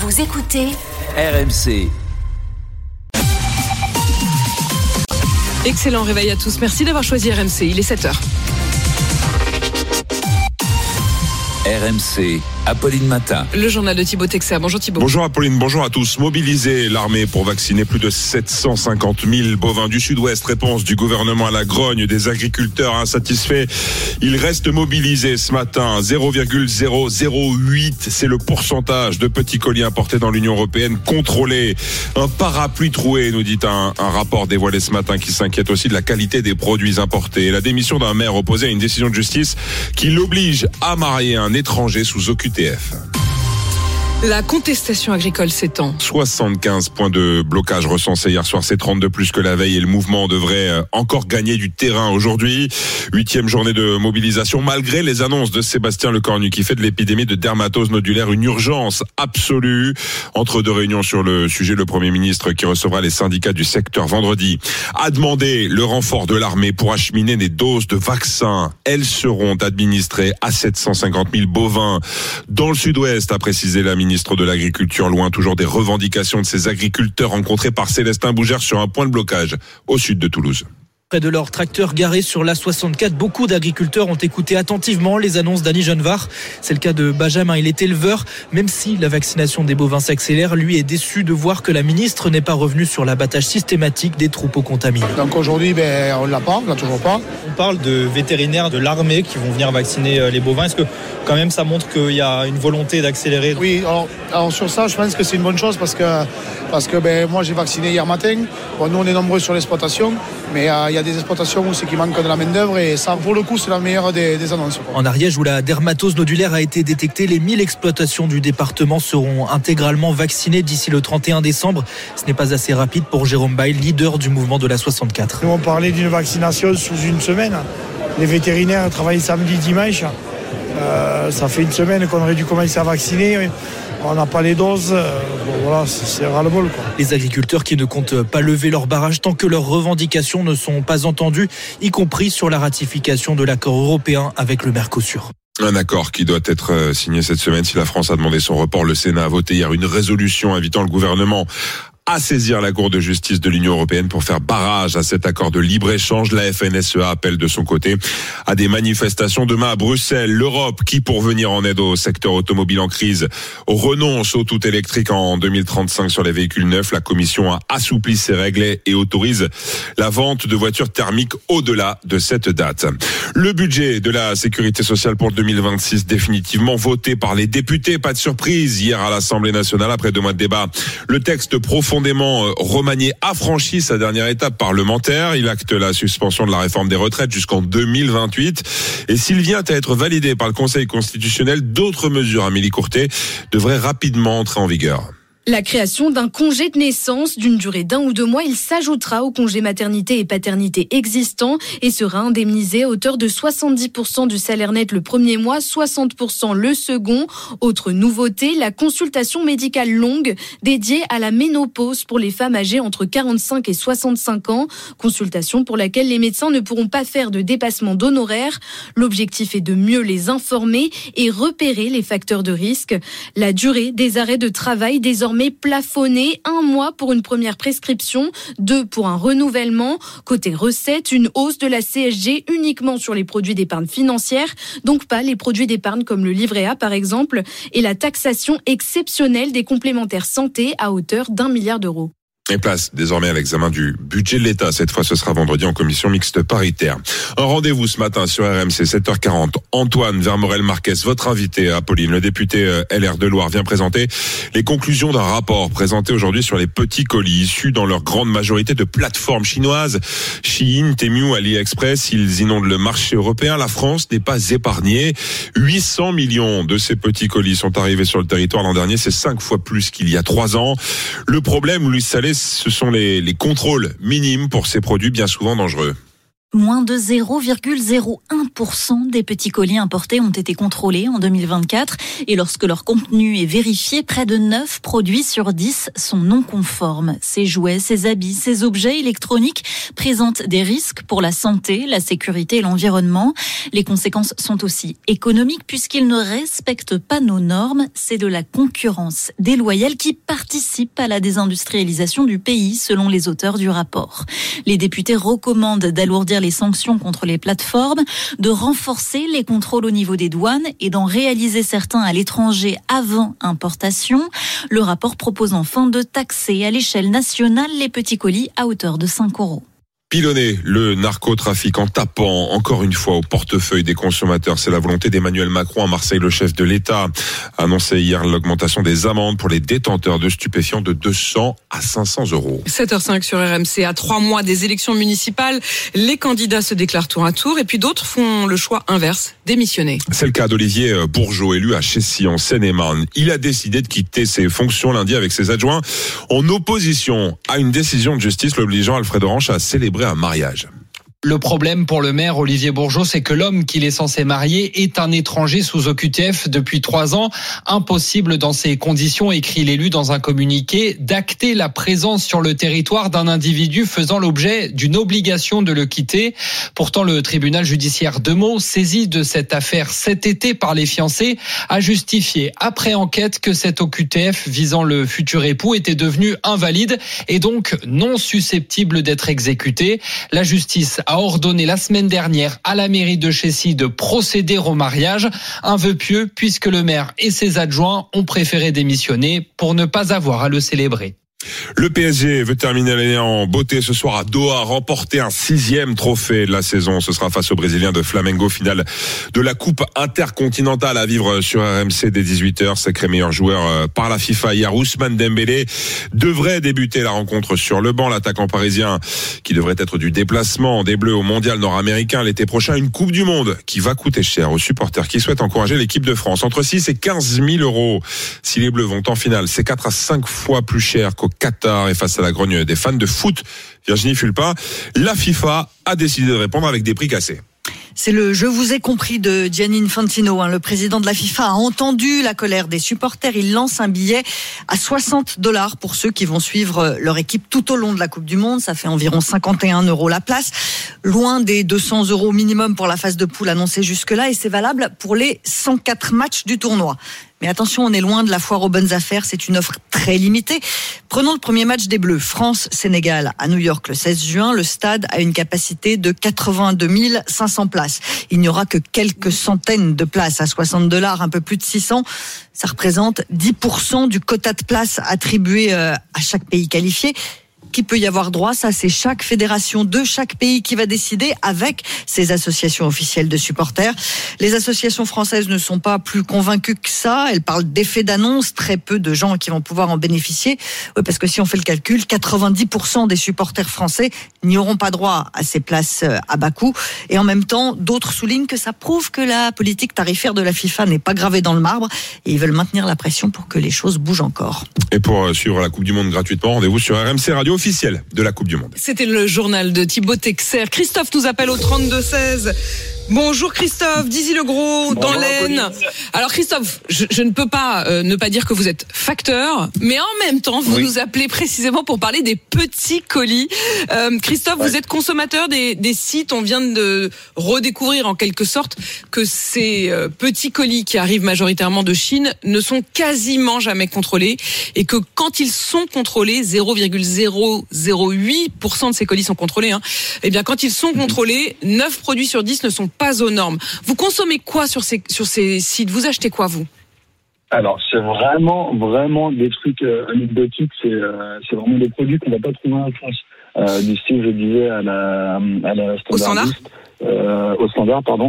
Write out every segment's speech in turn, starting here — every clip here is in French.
Vous écoutez RMC. Excellent réveil à tous. Merci d'avoir choisi RMC. Il est 7h. RMC, Apolline Matin. Le journal de Thibaut Texer. Bonjour Thibaut. Bonjour Apolline, bonjour à tous. Mobiliser l'armée pour vacciner plus de 750 000 bovins du Sud-Ouest. Réponse du gouvernement à la grogne des agriculteurs insatisfaits. Ils restent mobilisés ce matin. 0,008, c'est le pourcentage de petits colis importés dans l'Union européenne contrôlés. Un parapluie troué, nous dit un rapport dévoilé ce matin qui s'inquiète aussi de la qualité des produits importés. La démission d'un maire opposée à une décision de justice qui l'oblige à marier un étranger sous OQTF. La contestation agricole s'étend. 75 points de blocage recensés hier soir, c'est 32 plus que la veille et le mouvement devrait encore gagner du terrain aujourd'hui. 8e journée de mobilisation malgré les annonces de Sébastien Lecornu qui fait de l'épidémie de dermatose nodulaire une urgence absolue. Entre deux réunions sur le sujet, le Premier ministre qui recevra les syndicats du secteur vendredi a demandé le renfort de l'armée pour acheminer des doses de vaccins. Elles seront administrées à 750 000 bovins dans le Sud-Ouest, a précisé la ministre de l'Agriculture, loin toujours des revendications de ces agriculteurs rencontrés par Célestin Bougère sur un point de blocage au sud de Toulouse. Près de leurs tracteurs garés sur l'A64, beaucoup d'agriculteurs ont écouté attentivement les annonces d'Annie Genevard. C'est le cas de Benjamin, il est éleveur. Même si la vaccination des bovins s'accélère, lui est déçu de voir que la ministre n'est pas revenue sur l'abattage systématique des troupeaux contaminés. Donc aujourd'hui, on ne l'a toujours pas. On parle de vétérinaires de l'armée qui vont venir vacciner les bovins. Est-ce que quand même ça montre qu'il y a une volonté d'accélérer ? Oui, alors sur ça, je pense que c'est une bonne chose parce que moi j'ai vacciné hier matin. Bon, nous on est nombreux sur l'exploitation, mais il y a des exploitations où c'est qu'il manque de la main d'œuvre et ça pour le coup c'est la meilleure des annonces. En Ariège où la dermatose nodulaire a été détectée, les 1000 exploitations du département seront intégralement vaccinées d'ici le 31 décembre. Ce n'est pas assez rapide pour Jérôme Bail, leader du mouvement de l'A64. Nous on parlait d'une vaccination sous une semaine. Les vétérinaires travaillent samedi, dimanche. Ça fait une semaine qu'on aurait dû commencer à vacciner. On n'a pas les doses, c'est ras-le-bol, quoi. Les agriculteurs qui ne comptent pas lever leur barrage tant que leurs revendications ne sont pas entendues, y compris sur la ratification de l'accord européen avec le Mercosur. Un accord qui doit être signé cette semaine. Si la France a demandé son report, le Sénat a voté hier une résolution invitant le gouvernement à saisir la Cour de justice de l'Union européenne pour faire barrage à cet accord de libre-échange. La FNSEA appelle de son côté à des manifestations demain à Bruxelles. L'Europe qui, pour venir en aide au secteur automobile en crise, renonce au tout électrique en 2035 sur les véhicules neufs. La Commission a assoupli ses règles et autorise la vente de voitures thermiques au-delà de cette date. Le budget de la sécurité sociale pour 2026 définitivement voté par les députés. Pas de surprise hier à l'Assemblée nationale après 2 mois de débat. Le texte profondément remanié a franchi sa dernière étape parlementaire. Il acte la suspension de la réforme des retraites jusqu'en 2028. Et s'il vient à être validé par le Conseil constitutionnel, d'autres mesures, Amélie Courtet, devraient rapidement entrer en vigueur. La création d'un congé de naissance d'une durée d'1 ou 2 mois, il s'ajoutera au congé maternité et paternité existant et sera indemnisé à hauteur de 70% du salaire net le premier mois, 60% le second. Autre nouveauté, la consultation médicale longue dédiée à la ménopause pour les femmes âgées entre 45 et 65 ans. Consultation pour laquelle les médecins ne pourront pas faire de dépassement d'honoraires. L'objectif est de mieux les informer et repérer les facteurs de risque. La durée des arrêts de travail désormais plafonné, 1 mois pour une première prescription, 2 pour un renouvellement. Côté recettes, une hausse de la CSG uniquement sur les produits d'épargne financière, donc pas les produits d'épargne comme le livret A par exemple, et la taxation exceptionnelle des complémentaires santé à hauteur d'1 milliard d'euros. Et place désormais à l'examen du budget de l'État. Cette fois, ce sera vendredi en commission mixte paritaire. Un rendez-vous ce matin sur RMC, 7h40. Antoine Vermorel-Marquez, votre invité, Apolline, le député LR de Loire, vient présenter les conclusions d'un rapport présenté aujourd'hui sur les petits colis issus dans leur grande majorité de plateformes chinoises. Shein, Temu, AliExpress, ils inondent le marché européen. La France n'est pas épargnée. 800 millions de ces petits colis sont arrivés sur le territoire l'an dernier. C'est 5 fois plus qu'il y a 3 ans. Le problème, Louis Salé, ce sont les contrôles minimes pour ces produits bien souvent dangereux. Moins de 0,01% des petits colis importés ont été contrôlés en 2024 et lorsque leur contenu est vérifié, près de 9 produits sur 10 sont non conformes. Ces jouets, ces habits, ces objets électroniques présentent des risques pour la santé, la sécurité et l'environnement. Les conséquences sont aussi économiques puisqu'ils ne respectent pas nos normes. C'est de la concurrence déloyale qui participe à la désindustrialisation du pays selon les auteurs du rapport. Les députés recommandent d'alourdir les sanctions contre les plateformes, de renforcer les contrôles au niveau des douanes et d'en réaliser certains à l'étranger avant importation. Le rapport propose enfin de taxer à l'échelle nationale les petits colis à hauteur de 5 €. Pilonner le narcotrafic en tapant encore une fois au portefeuille des consommateurs. C'est la volonté d'Emmanuel Macron à Marseille. Le chef de l'État a annoncé hier l'augmentation des amendes pour les détenteurs de stupéfiants de 200 à 500 €. 7h05 sur RMC. À 3 mois des élections municipales, les candidats se déclarent tour à tour et puis d'autres font le choix inverse, démissionner. C'est le cas d'Olivier Bourgeot, élu à Chessy en Seine-et-Marne. Il a décidé de quitter ses fonctions lundi avec ses adjoints en opposition à une décision de justice l'obligeant Alfred Orange à célébrer un mariage. Le problème pour le maire Olivier Bourgeot, c'est que l'homme qu'il est censé marier est un étranger sous OQTF depuis 3 ans. Impossible dans ces conditions, écrit l'élu dans un communiqué, d'acter la présence sur le territoire d'un individu faisant l'objet d'une obligation de le quitter. Pourtant, le tribunal judiciaire de Meaux, saisi de cette affaire cet été par les fiancés, a justifié après enquête que cet OQTF visant le futur époux était devenu invalide et donc non susceptible d'être exécuté. La justice a ordonné la semaine dernière à la mairie de Chessy de procéder au mariage. Un vœu pieux puisque le maire et ses adjoints ont préféré démissionner pour ne pas avoir à le célébrer. Le PSG veut terminer l'année en beauté ce soir à Doha, remporter un 6e trophée de la saison. Ce sera face aux Brésiliens de Flamengo, finale de la Coupe intercontinentale à vivre sur RMC dès 18h. Sacré meilleur joueur par la FIFA hier, Ousmane Dembélé devrait débuter la rencontre sur le banc. L'attaquant parisien qui devrait être du déplacement des Bleus au mondial nord-américain l'été prochain. Une Coupe du Monde qui va coûter cher aux supporters qui souhaitent encourager l'équipe de France. Entre 6 et 15 000 € si les Bleus vont en finale. C'est 4 à 5 fois plus cher qu'au Qatar et face à la grogne des fans de foot. Virginie Fulpin, la FIFA a décidé de répondre avec des prix cassés. C'est le « je vous ai compris » de Gianni Infantino. Le président de la FIFA a entendu la colère des supporters. Il lance un billet à 60 $ pour ceux qui vont suivre leur équipe tout au long de la Coupe du Monde. Ça fait environ 51 € la place. Loin des 200 € minimum pour la phase de poule annoncée jusque-là. Et c'est valable pour les 104 matchs du tournoi. Mais attention, on est loin de la foire aux bonnes affaires. C'est une offre très limitée. Prenons le premier match des Bleus. France-Sénégal à New York le 16 juin. Le stade a une capacité de 82 500 places. Il n'y aura que quelques centaines de places à 60 $, un peu plus de 600. Ça représente 10% du quota de places attribué à chaque pays qualifié. Qui peut y avoir droit, ça c'est chaque fédération de chaque pays qui va décider avec ses associations officielles de supporters. Les associations françaises ne sont pas plus convaincues que ça, elles parlent d'effet d'annonce, très peu de gens qui vont pouvoir en bénéficier. Oui, parce que si on fait le calcul, 90% des supporters français n'y auront pas droit à ces places à bas coût. Et en même temps, d'autres soulignent que ça prouve que la politique tarifaire de la FIFA n'est pas gravée dans le marbre et ils veulent maintenir la pression pour que les choses bougent encore. Et pour suivre la Coupe du Monde gratuitement, rendez-vous sur RMC Radio officielle de la Coupe du Monde. C'était le journal de Thibaut Texer. Christophe nous appelle au 32-16. Bonjour Christophe, Dizy-le-Gros, dans l'Aisne. Alors Christophe, je ne peux pas ne pas dire que vous êtes facteur, mais en même temps, vous nous appelez précisément pour parler des petits colis. Christophe, vous êtes consommateur des sites. On vient de redécouvrir en quelque sorte que ces petits colis qui arrivent majoritairement de Chine ne sont quasiment jamais contrôlés et que quand ils sont contrôlés, 0,008% de ces colis sont contrôlés. Et bien quand ils sont contrôlés, 9 produits sur 10 ne sont pas aux normes. Vous consommez quoi sur ces sites? Vous achetez quoi, vous? Alors, c'est vraiment des trucs anecdotiques. C'est vraiment des produits qu'on va pas trouver en France. Du style, je disais, à la au standard, pardon,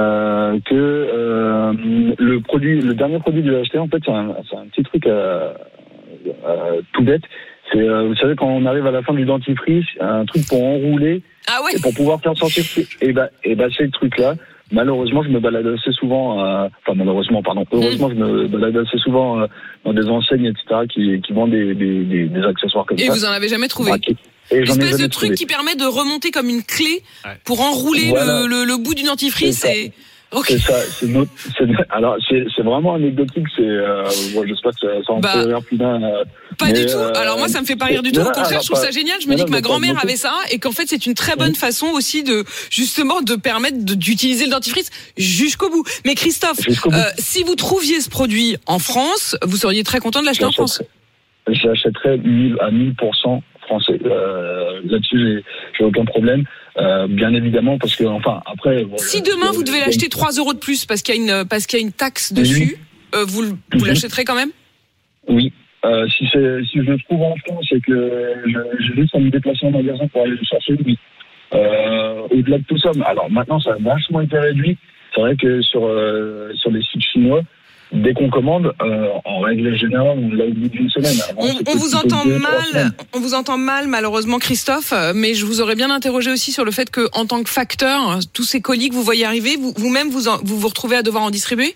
que le dernier produit que j'ai acheté, en fait, c'est un petit truc tout bête. C'est, vous savez, quand on arrive à la fin du dentifrice, un truc pour enrouler, et pour pouvoir faire sortir, et ben c'est le truc-là. Malheureusement, je me balade assez souvent, heureusement, je me balade assez souvent dans des enseignes, etc., qui vendent des accessoires comme ça. Et vous en avez jamais trouvé? Et j'en ai espèce de jamais truc trouvé. qui permet de remonter comme une clé pour enrouler le bout du dentifrice. C'est ça, alors c'est vraiment anecdotique, bon, j'espère que ça en fait rire plus d'un. Pas du tout. Alors moi, ça me fait pas rire du tout. Au contraire, je trouve ça génial. Je me dis que ma grand-mère avait ça et qu'en fait, c'est une très bonne façon aussi de permettre d'utiliser le dentifrice jusqu'au bout. Mais Christophe, si vous trouviez ce produit en France, vous seriez très content de l'acheter en France. J'achèterais à 1000% français. Là-dessus, j'ai aucun problème. Bien évidemment, parce que après. Si demain vous devez l'acheter 3 € de plus parce qu'il y a une taxe dessus, vous l'achèterez quand même? Oui. Si je le trouve en France et que j'ai juste à me déplacer en magasin pour aller le chercher, oui. Au-delà de tout ça, alors maintenant ça a vachement été réduit. C'est vrai que sur les sites chinois, dès qu'on commande, en règle générale, on l'a au bout d'une semaine. On vous entend mal, malheureusement, Christophe, mais je vous aurais bien interrogé aussi sur le fait que, en tant que facteur, tous ces colis que vous voyez arriver, vous-même, vous retrouvez à devoir en distribuer?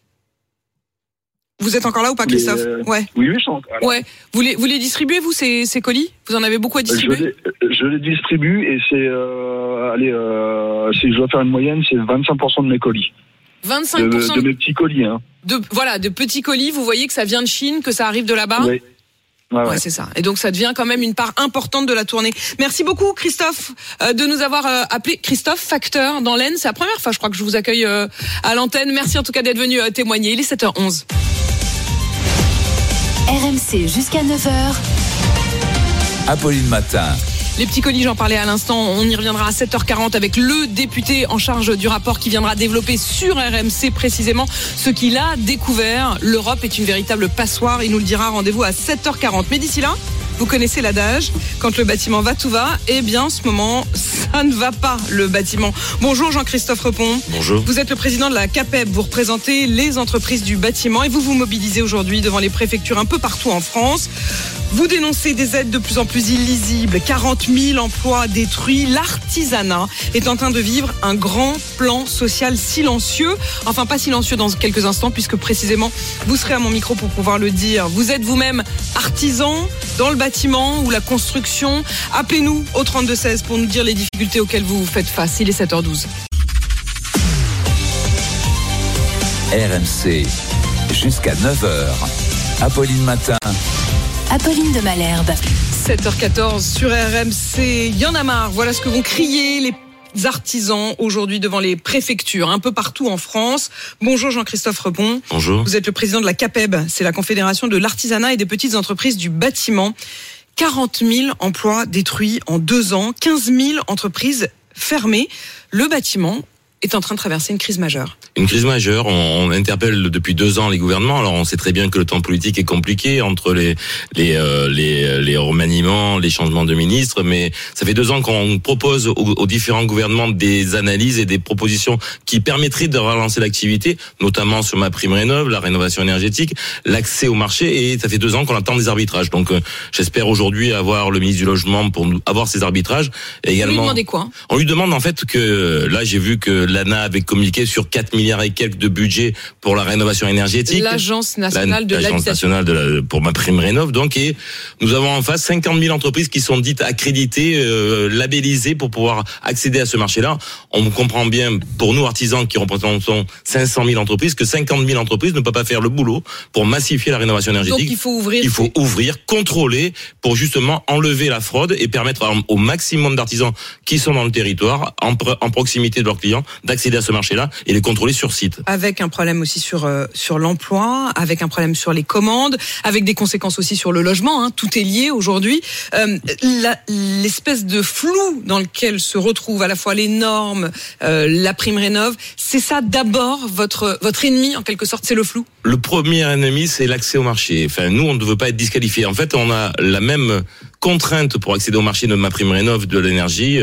Vous êtes encore là ou pas, Christophe? Ouais. Oui, je suis encore là. Ouais. Vous les distribuez, vous, ces colis? Vous en avez beaucoup à distribuer? Je les distribue et c'est, si je dois faire une moyenne, c'est 25% de mes colis. 25% de mes petits colis, hein. De petits colis, vous voyez que ça vient de Chine, que ça arrive de là-bas? Oui. Ouais, c'est ça. Et donc ça devient quand même une part importante de la tournée. Merci beaucoup, Christophe, de nous avoir appelé. Christophe, facteur dans l'Aisne. C'est la première fois, je crois, que je vous accueille à l'antenne. Merci en tout cas d'être venu témoigner. Il est 7h11. RMC jusqu'à 9h. Apolline Matin. Les petits colis, j'en parlais à l'instant, on y reviendra à 7h40 avec le député en charge du rapport qui viendra développer sur RMC précisément ce qu'il a découvert. L'Europe est une véritable passoire, il nous le dira. Rendez-vous à 7h40. Mais d'ici là, vous connaissez l'adage, quand le bâtiment va, tout va. Eh bien, en ce moment, ça ne va pas, le bâtiment. Bonjour Jean-Christophe Repon. Bonjour. Vous êtes le président de la CAPEB, vous représentez les entreprises du bâtiment et vous vous mobilisez aujourd'hui devant les préfectures un peu partout en France. Vous dénoncez des aides de plus en plus illisibles, 40 000 emplois détruits. L'artisanat est en train de vivre un grand plan social silencieux. Enfin, pas silencieux dans quelques instants, puisque précisément, vous serez à mon micro pour pouvoir le dire. Vous êtes vous-même artisan dans le bâtiment ou la construction. Appelez-nous au 3216 pour nous dire les difficultés auxquelles vous faites face. Il est 7h12. RMC, jusqu'à 9h. Apolline Matin. Apolline de Malherbe. 7h14 sur RMC. Y en a marre. Voilà ce que vont crier les artisans aujourd'hui devant les préfectures un peu partout en France. Bonjour Jean-Christophe Repon. Bonjour. Vous êtes le président de la CAPEB, c'est la Confédération de l'artisanat et des petites entreprises du bâtiment. 40 000 emplois détruits en 2 ans, 15 000 entreprises fermées. Le bâtiment est en train de traverser une crise majeure. Une crise majeure, on interpelle depuis 2 ans les gouvernements. Alors on sait très bien que le temps politique est compliqué entre les remaniements, les changements de ministres, mais ça fait 2 ans qu'on propose aux différents gouvernements des analyses et des propositions qui permettraient de relancer l'activité, notamment sur MaPrimeRénov', la rénovation énergétique, l'accès au marché, et ça fait 2 ans qu'on attend des arbitrages. Donc j'espère aujourd'hui avoir le ministre du Logement pour avoir ces arbitrages. Et également, vous lui demandez quoi? On lui demande en fait que, là j'ai vu que l'ANA avait communiqué sur 4 milliards et quelques de budget pour la rénovation énergétique. L'Agence nationale de l'habitation. L'Agence nationale pour MaPrimeRénov', donc, et nous avons en face 50 000 entreprises qui sont dites accréditées, labellisées pour pouvoir accéder à ce marché-là. On comprend bien, pour nous artisans qui représentons 500 000 entreprises, que 50 000 entreprises ne peuvent pas faire le boulot pour massifier la rénovation énergétique. Donc il faut ouvrir. Il faut ouvrir, contrôler, pour justement enlever la fraude et permettre au maximum d'artisans qui sont dans le territoire, en proximité de leurs clients, d'accéder à ce marché-là et les contrôler sur site. Avec un problème aussi sur l'emploi, avec un problème sur les commandes, avec des conséquences aussi sur le logement, hein, tout est lié aujourd'hui. L'espèce de flou dans lequel se retrouvent à la fois les normes, la prime rénov', c'est ça d'abord votre ennemi en quelque sorte, c'est le flou. Le premier ennemi, c'est l'accès au marché. Enfin, nous, on ne veut pas être disqualifiés. En fait, on a la même contrainte pour accéder au marché de MaPrimeRénov' de l'énergie,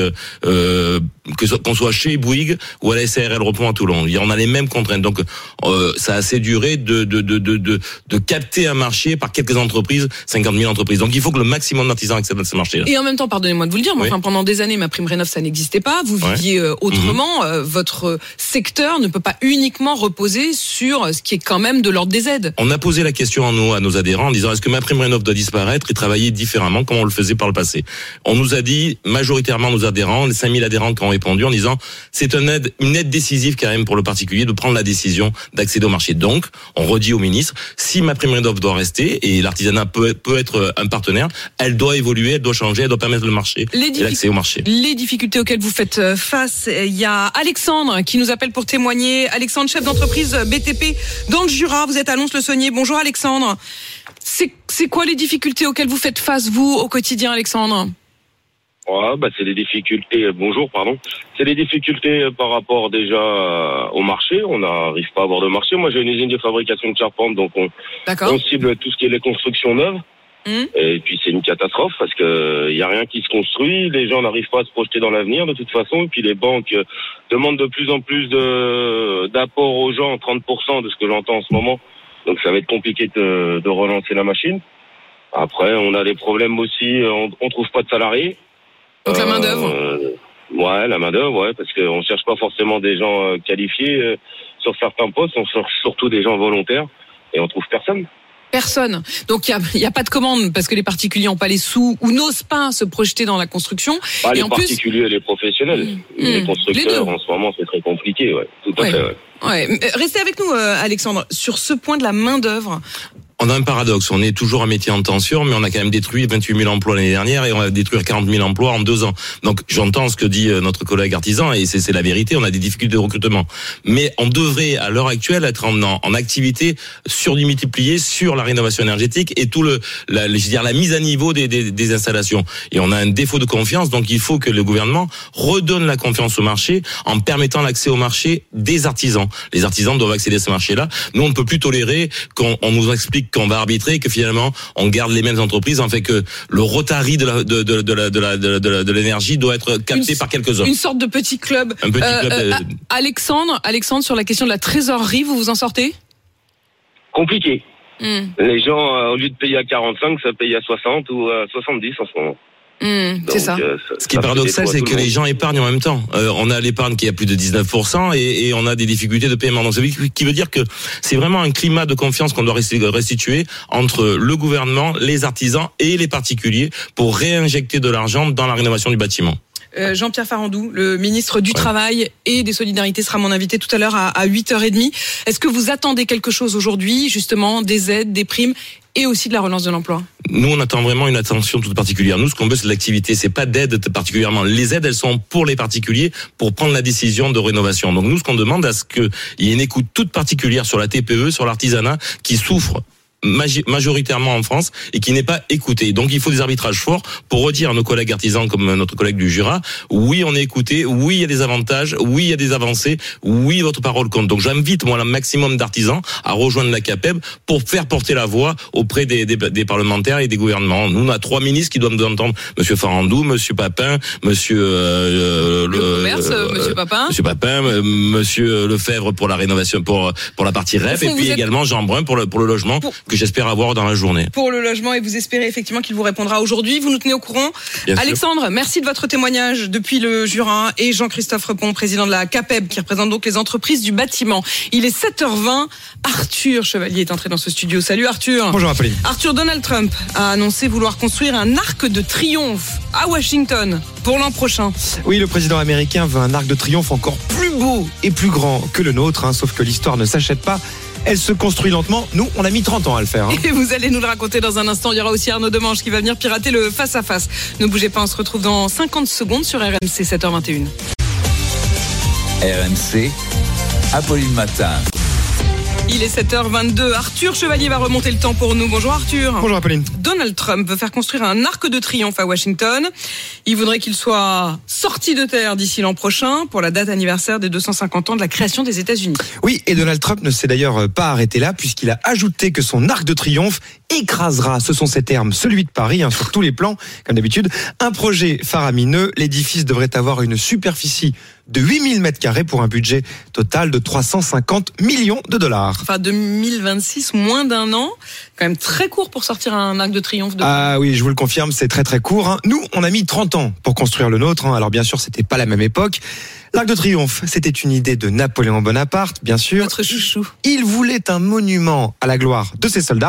qu'on soit chez Bouygues ou à la SARL Repon à Toulon. On a les mêmes contraintes. Donc, ça a assez duré de capter un marché par quelques entreprises, 50 000 entreprises. Donc, il faut que le maximum d'artisans accèdent à ce marché-là. Et en même temps, pardonnez-moi de vous le dire, mais enfin, pendant des années, MaPrimeRénov', ça n'existait pas. Vous viviez autrement. Votre secteur ne peut pas uniquement reposer sur ce qui est quand même de l'ordre des aides. On a posé la question à nos adhérents en disant, est-ce que MaPrimeRénov' doit disparaître et travailler différemment, comme on on le faisait par le passé. On nous a dit, majoritairement nos adhérents, les 5000 adhérents qui ont répondu en disant, c'est une aide décisive quand même pour le particulier de prendre la décision d'accéder au marché. Donc, on redit au ministre, si MaPrimeRénov' doit rester, et l'artisanat peut être un partenaire, elle doit évoluer, elle doit changer, elle doit permettre le marché et l'accès au marché. Les difficultés auxquelles vous faites face, il y a Alexandre qui nous appelle pour témoigner. Alexandre, chef d'entreprise BTP dans le Jura, vous êtes à Lons-le-Saunier. Bonjour Alexandre. C'est quoi les difficultés auxquelles vous faites face, vous, au quotidien, Alexandre ? Ouais, c'est des difficultés. C'est des difficultés par rapport déjà au marché. On n'arrive pas à avoir de marché. Moi, j'ai une usine de fabrication de charpente, donc on cible tout ce qui est les constructions neuves. Et puis c'est une catastrophe parce que y a rien qui se construit. Les gens n'arrivent pas à se projeter dans l'avenir de toute façon. Et puis les banques demandent de plus en plus d'apport aux gens, 30% de ce que j'entends en ce moment. Donc ça va être compliqué de relancer la machine. Après, on a des problèmes aussi. On trouve pas de salariés. Donc la main d'œuvre. La main d'œuvre, parce qu'on cherche pas forcément des gens qualifiés sur certains postes. On cherche surtout des gens volontaires et on trouve personne. Personne. Donc il y a pas de commande parce que les particuliers n'ont pas les sous ou n'osent pas se projeter dans la construction. Les particuliers et les professionnels. Les constructeurs en ce moment c'est très compliqué. Tout à fait. Restez avec nous, Alexandre, sur ce point de la main d'œuvre. On a un paradoxe, on est toujours un métier en tension, mais on a quand même détruit 28 000 emplois l'année dernière et on va détruire 40 000 emplois en 2 ans. Donc j'entends ce que dit notre collègue artisan et c'est la vérité, on a des difficultés de recrutement. Mais on devrait à l'heure actuelle être en activité surdémultipliée sur la rénovation énergétique et tout la mise à niveau des installations. Et on a un défaut de confiance, donc il faut que le gouvernement redonne la confiance au marché en permettant l'accès au marché des artisans. Les artisans doivent accéder à ce marché-là. Nous, on ne peut plus tolérer qu'on nous explique qu'on va arbitrer, que finalement on garde les mêmes entreprises, en fait que le Rotary de l'énergie doit être capté par quelques-uns. Une sorte de petit club. Un petit club. Alexandre, sur la question de la trésorerie, vous vous en sortez ? Compliqué. Les gens, au lieu de payer à 45, ça paye à 60 ou à 70 en ce moment. C'est ça. Ce qui est paradoxal, c'est que les gens épargnent en même temps. On a l'épargne qui est à plus de 19% et on a des difficultés de paiement. Donc, ce qui veut dire que c'est vraiment un climat de confiance qu'on doit restituer entre le gouvernement, les artisans et les particuliers pour réinjecter de l'argent dans la rénovation du bâtiment. Jean-Pierre Farandou, le ministre du Travail et des Solidarités, sera mon invité tout à l'heure à 8h30. Est-ce que vous attendez quelque chose aujourd'hui, justement, des aides, des primes et aussi de la relance de l'emploi? Nous, on attend vraiment une attention toute particulière. Nous, ce qu'on veut, c'est de l'activité. C'est pas d'aide particulièrement. Les aides, elles sont pour les particuliers, pour prendre la décision de rénovation. Donc nous, ce qu'on demande, à ce qu'il y ait une écoute toute particulière sur la TPE, sur l'artisanat, qui souffre majoritairement en France et qui n'est pas écouté. Donc il faut des arbitrages forts pour redire à nos collègues artisans comme notre collègue du Jura, oui on est écouté, oui il y a des avantages, oui il y a des avancées, oui votre parole compte. Donc j'invite moi le maximum d'artisans à rejoindre la CAPEB pour faire porter la voix auprès des parlementaires et des gouvernements. Nous on a 3 ministres qui doivent nous entendre, Monsieur Farandou, Monsieur Papin, Monsieur Monsieur Papin, Monsieur Lefebvre pour la rénovation, pour la partie REP et puis également Jean Brun pour le logement. Que j'espère avoir dans la journée. Pour le logement, et vous espérez effectivement qu'il vous répondra aujourd'hui. Vous nous tenez au courant. Bien Alexandre, sûr. Merci de votre témoignage depuis le Jura. Et Jean-Christophe Repon, président de la CAPEB, qui représente donc les entreprises du bâtiment. Il est 7h20. Arthur Chevalier est entré dans ce studio. Salut Arthur. Bonjour Apolline. Arthur, Donald Trump a annoncé vouloir construire un arc de triomphe à Washington pour l'an prochain. Oui, le président américain veut un arc de triomphe encore plus beau et plus grand que le nôtre, sauf que l'histoire ne s'achète pas. Elle se construit lentement. Nous, on a mis 30 ans à le faire. Et vous allez nous le raconter dans un instant. Il y aura aussi Arnaud Demange qui va venir pirater le face-à-face. Ne bougez pas, on se retrouve dans 50 secondes sur RMC 7h21. RMC, Apolline Matin. Il est 7h22. Arthur Chevalier va remonter le temps pour nous. Bonjour Arthur. Bonjour Apolline. Donald Trump veut faire construire un arc de triomphe à Washington. Il voudrait qu'il soit sorti de terre d'ici l'an prochain pour la date anniversaire des 250 ans de la création des États-Unis. Oui, et Donald Trump ne s'est d'ailleurs pas arrêté là puisqu'il a ajouté que son arc de triomphe écrasera, ce sont ses termes, celui de Paris, sur tous les plans, comme d'habitude. Un projet faramineux. L'édifice devrait avoir une superficie de 8000 mètres carrés pour un budget total de 350 millions de dollars. Enfin, 2026, moins d'un an. Quand même très court pour sortir un arc de triomphe. Ah oui, je vous le confirme, c'est très très court. Nous, on a mis 30 ans pour construire le nôtre. Alors bien sûr, c'était pas la même époque. L'Arc de Triomphe, c'était une idée de Napoléon Bonaparte, bien sûr. Notre chouchou. Il voulait un monument à la gloire de ses soldats.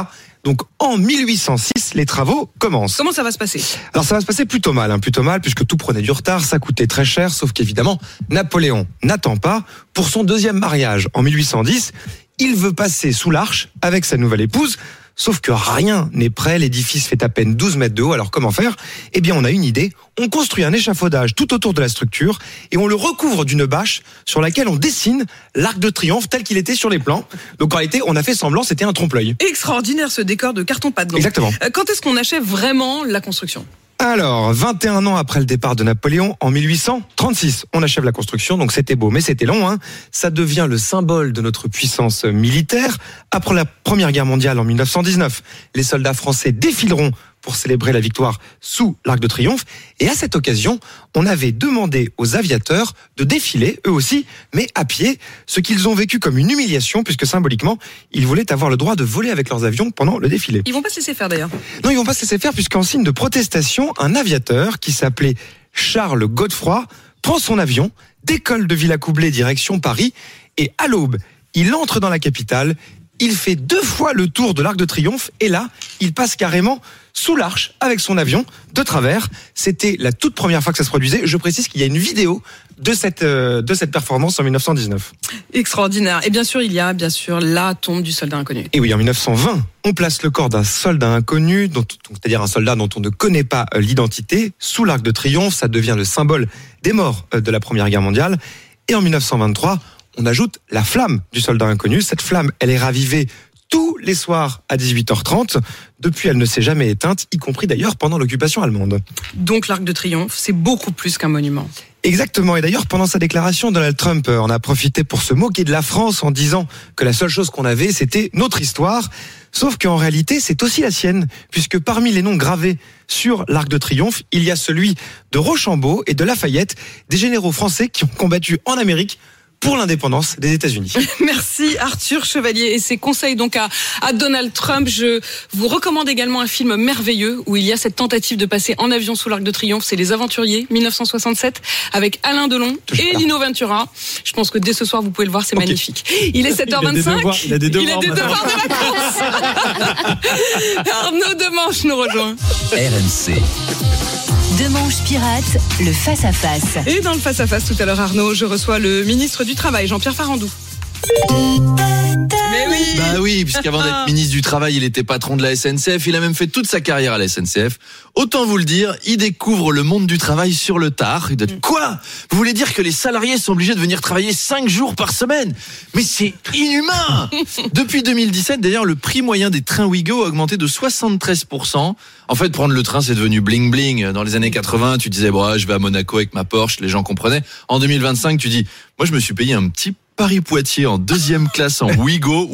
Donc en 1806, les travaux commencent. Comment ça va se passer ? Alors ça va se passer plutôt mal, puisque tout prenait du retard, ça coûtait très cher, sauf qu'évidemment, Napoléon n'attend pas. Pour son deuxième mariage, en 1810, il veut passer sous l'arche avec sa nouvelle épouse, sauf que rien n'est prêt, l'édifice fait à peine 12 mètres de haut, alors comment faire ? Eh bien on a une idée, on construit un échafaudage tout autour de la structure et on le recouvre d'une bâche sur laquelle on dessine l'arc de triomphe tel qu'il était sur les plans. Donc en réalité, on a fait semblant, c'était un trompe-l'œil. Extraordinaire ce décor de carton-pâte. Exactement. Quand est-ce qu'on achève vraiment la construction ? Alors, 21 ans après le départ de Napoléon, en 1836, on achève la construction, donc c'était beau, mais c'était long. Ça devient le symbole de notre puissance militaire. Après la Première Guerre mondiale, en 1919, les soldats français défileront pour célébrer la victoire sous l'Arc de Triomphe. Et à cette occasion, on avait demandé aux aviateurs de défiler, eux aussi, mais à pied, ce qu'ils ont vécu comme une humiliation, puisque symboliquement, ils voulaient avoir le droit de voler avec leurs avions pendant le défilé. Ils vont pas se laisser faire d'ailleurs. Non, ils vont pas se laisser faire, puisqu'en signe de protestation, un aviateur qui s'appelait Charles Godefroy prend son avion, décolle de Villacoublay direction Paris, et à l'aube, il entre dans la capitale, il fait 2 fois le tour de l'Arc de Triomphe, et là, il passe carrément sous l'arche avec son avion de travers. C'était la toute première fois que ça se produisait. Je précise qu'il y a une vidéo de cette performance en 1919. Extraordinaire. Et bien sûr, il y a la tombe du soldat inconnu. Et oui, en 1920, on place le corps d'un soldat inconnu, c'est-à-dire un soldat dont on ne connaît pas l'identité, sous l'Arc de Triomphe. Ça devient le symbole des morts de la Première Guerre mondiale. Et en 1923, on ajoute la flamme du soldat inconnu. Cette flamme, elle est ravivée tous les soirs à 18h30. Depuis, elle ne s'est jamais éteinte, y compris d'ailleurs pendant l'occupation allemande. Donc l'Arc de Triomphe, c'est beaucoup plus qu'un monument. Exactement. Et d'ailleurs, pendant sa déclaration, Donald Trump en a profité pour se moquer de la France en disant que la seule chose qu'on avait, c'était notre histoire. Sauf qu'en réalité, c'est aussi la sienne, puisque parmi les noms gravés sur l'Arc de Triomphe, il y a celui de Rochambeau et de Lafayette, des généraux français qui ont combattu en Amérique pour l'indépendance des États-Unis. Merci Arthur Chevalier et ses conseils donc à Donald Trump. Je vous recommande également un film merveilleux où il y a cette tentative de passer en avion sous l'Arc de Triomphe. C'est Les Aventuriers, 1967, avec Alain Delon et Lino Ventura. Je pense que dès ce soir vous pouvez le voir, c'est magnifique. Il est 7h25. Il a des devoirs de vacances. Arnaud Demanche nous rejoint. RMC. Demanche pirate, le face-à-face. Et dans le face-à-face tout à l'heure, Arnaud, je reçois le ministre du Travail, Jean-Pierre Farandou. Mais oui. Bah oui, puisqu'avant d'être ministre du Travail, il était patron de la SNCF. Il a même fait toute sa carrière à la SNCF. Autant vous le dire, il découvre le monde du travail sur le tard. Il dit, quoi ? Vous voulez dire que les salariés sont obligés de venir travailler 5 jours par semaine ? Mais c'est inhumain ! Depuis 2017, d'ailleurs, le prix moyen des trains Ouigo a augmenté de 73%. En fait, prendre le train, c'est devenu bling bling. Dans les années 80, tu disais, bon, je vais à Monaco avec ma Porsche, les gens comprenaient. En 2025, tu dis, moi, je me suis payé un petit Paris-Poitiers en 2e classe en Ouigo.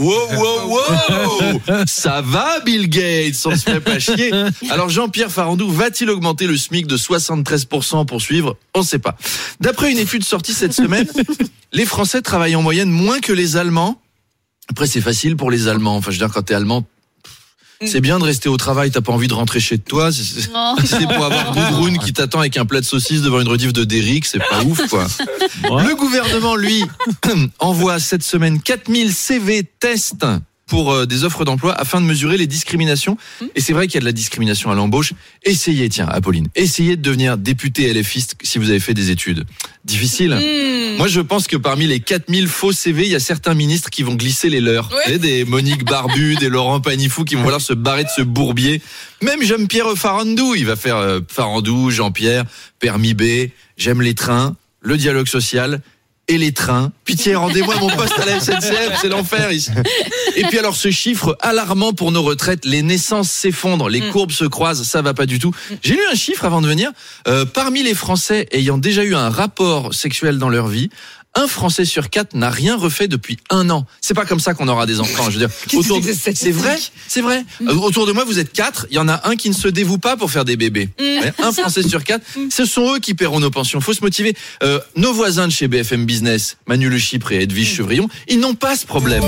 Wow. Ça va, Bill Gates, on se fait pas chier. Alors Jean-Pierre Farandou va-t-il augmenter le SMIC de 73% pour suivre ? On ne sait pas. D'après une étude sortie cette semaine, les Français travaillent en moyenne moins que les Allemands. Après, c'est facile pour les Allemands. Enfin, je veux dire, quand t'es allemand, c'est bien de rester au travail, t'as pas envie de rentrer chez toi. C'est pour avoir Gudrun qui t'attend avec un plat de saucisses devant une rediff de Derrick, c'est pas ouf, quoi. Le gouvernement, lui, envoie cette semaine 4000 CV tests pour des offres d'emploi afin de mesurer les discriminations. Et c'est vrai qu'il y a de la discrimination à l'embauche. Essayez, tiens, Apolline, essayez de devenir député LFiste si vous avez fait des études. Difficile. Moi, je pense que parmi les 4000 faux CV, il y a certains ministres qui vont glisser les leurs. Ouais. Des Monique Barbu, des Laurent Panifou qui vont vouloir se barrer de ce bourbier. Même Jean-Pierre Farandou, il va faire Farandou, Jean-Pierre, permis B, j'aime les trains, le dialogue social et les trains. Pitié, rendez-moi mon poste à la SNCF, c'est l'enfer ici. Et puis alors, ce chiffre alarmant pour nos retraites, les naissances s'effondrent, les courbes se croisent, ça va pas du tout. J'ai lu un chiffre avant de venir. Parmi les Français ayant déjà eu un rapport sexuel dans leur vie, un Français sur 4 n'a rien refait depuis 1 an. C'est pas comme ça qu'on aura des enfants. Je veux dire, c'est vrai. Autour de moi, vous êtes 4. Il y en a un qui ne se dévoue pas pour faire des bébés. Un Français sur 4. Ce sont eux qui paieront nos pensions. Faut se motiver. Nos voisins de chez BFM Business, Manu Le Chypre et Edwige Chevrillon, ils n'ont pas ce problème.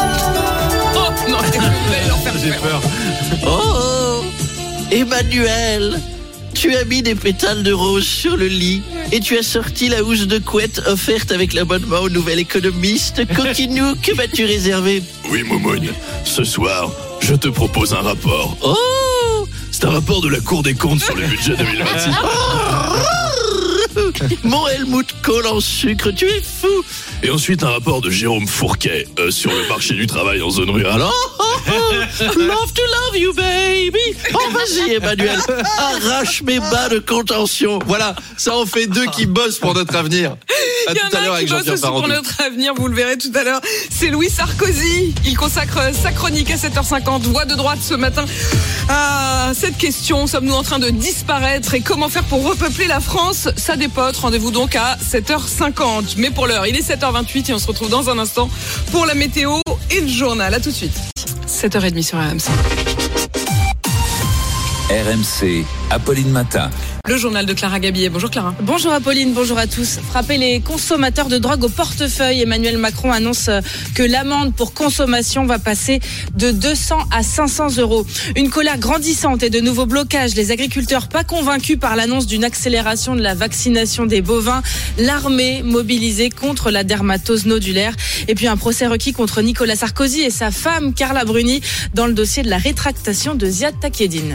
Oh non, j'ai peur. Oh, Emmanuel, tu as mis des pétales de rose sur le lit et tu as sorti la housse de couette offerte avec l'abonnement au Nouvel Économiste. Coquinou, que vas-tu réserver ? Oui, Momoun. Ce soir, je te propose un rapport. Oh, c'est un rapport de la Cour des comptes sur le budget 2026. Mon Helmut Kohl en sucre, tu es fou. Et ensuite un rapport de Jérôme Fourquet sur le marché du travail en zone rurale. Love to love you, baby. Oh, vas-y, Emmanuel, arrache mes bas de contention. Voilà, ça en fait 2 qui bossent pour notre avenir. À tout à l'heure avec Jean-Pierre Farandou. Pour notre avenir, vous le verrez tout à l'heure. C'est Louis Sarkozy. Il consacre sa chronique à 7h50. Voix de droite ce matin à cette question. Sommes-nous en train de disparaître et comment faire pour repeupler la France? Ça dépote. Rendez-vous donc à 7h50. Mais pour l'heure, il est 7h28 et on se retrouve dans un instant pour la météo et le journal. À tout de suite. 7h30 sur RMC. RMC, Apolline Matin. Le journal de Clara Gabillet. Bonjour Clara. Bonjour Apolline, bonjour à tous. Frapper les consommateurs de drogue au portefeuille. Emmanuel Macron annonce que l'amende pour consommation va passer de 200 à 500 euros. Une colère grandissante et de nouveaux blocages. Les agriculteurs pas convaincus par l'annonce d'une accélération de la vaccination des bovins. L'armée mobilisée contre la dermatose nodulaire. Et puis un procès requis contre Nicolas Sarkozy et sa femme Carla Bruni dans le dossier de la rétractation de Ziad Takieddine.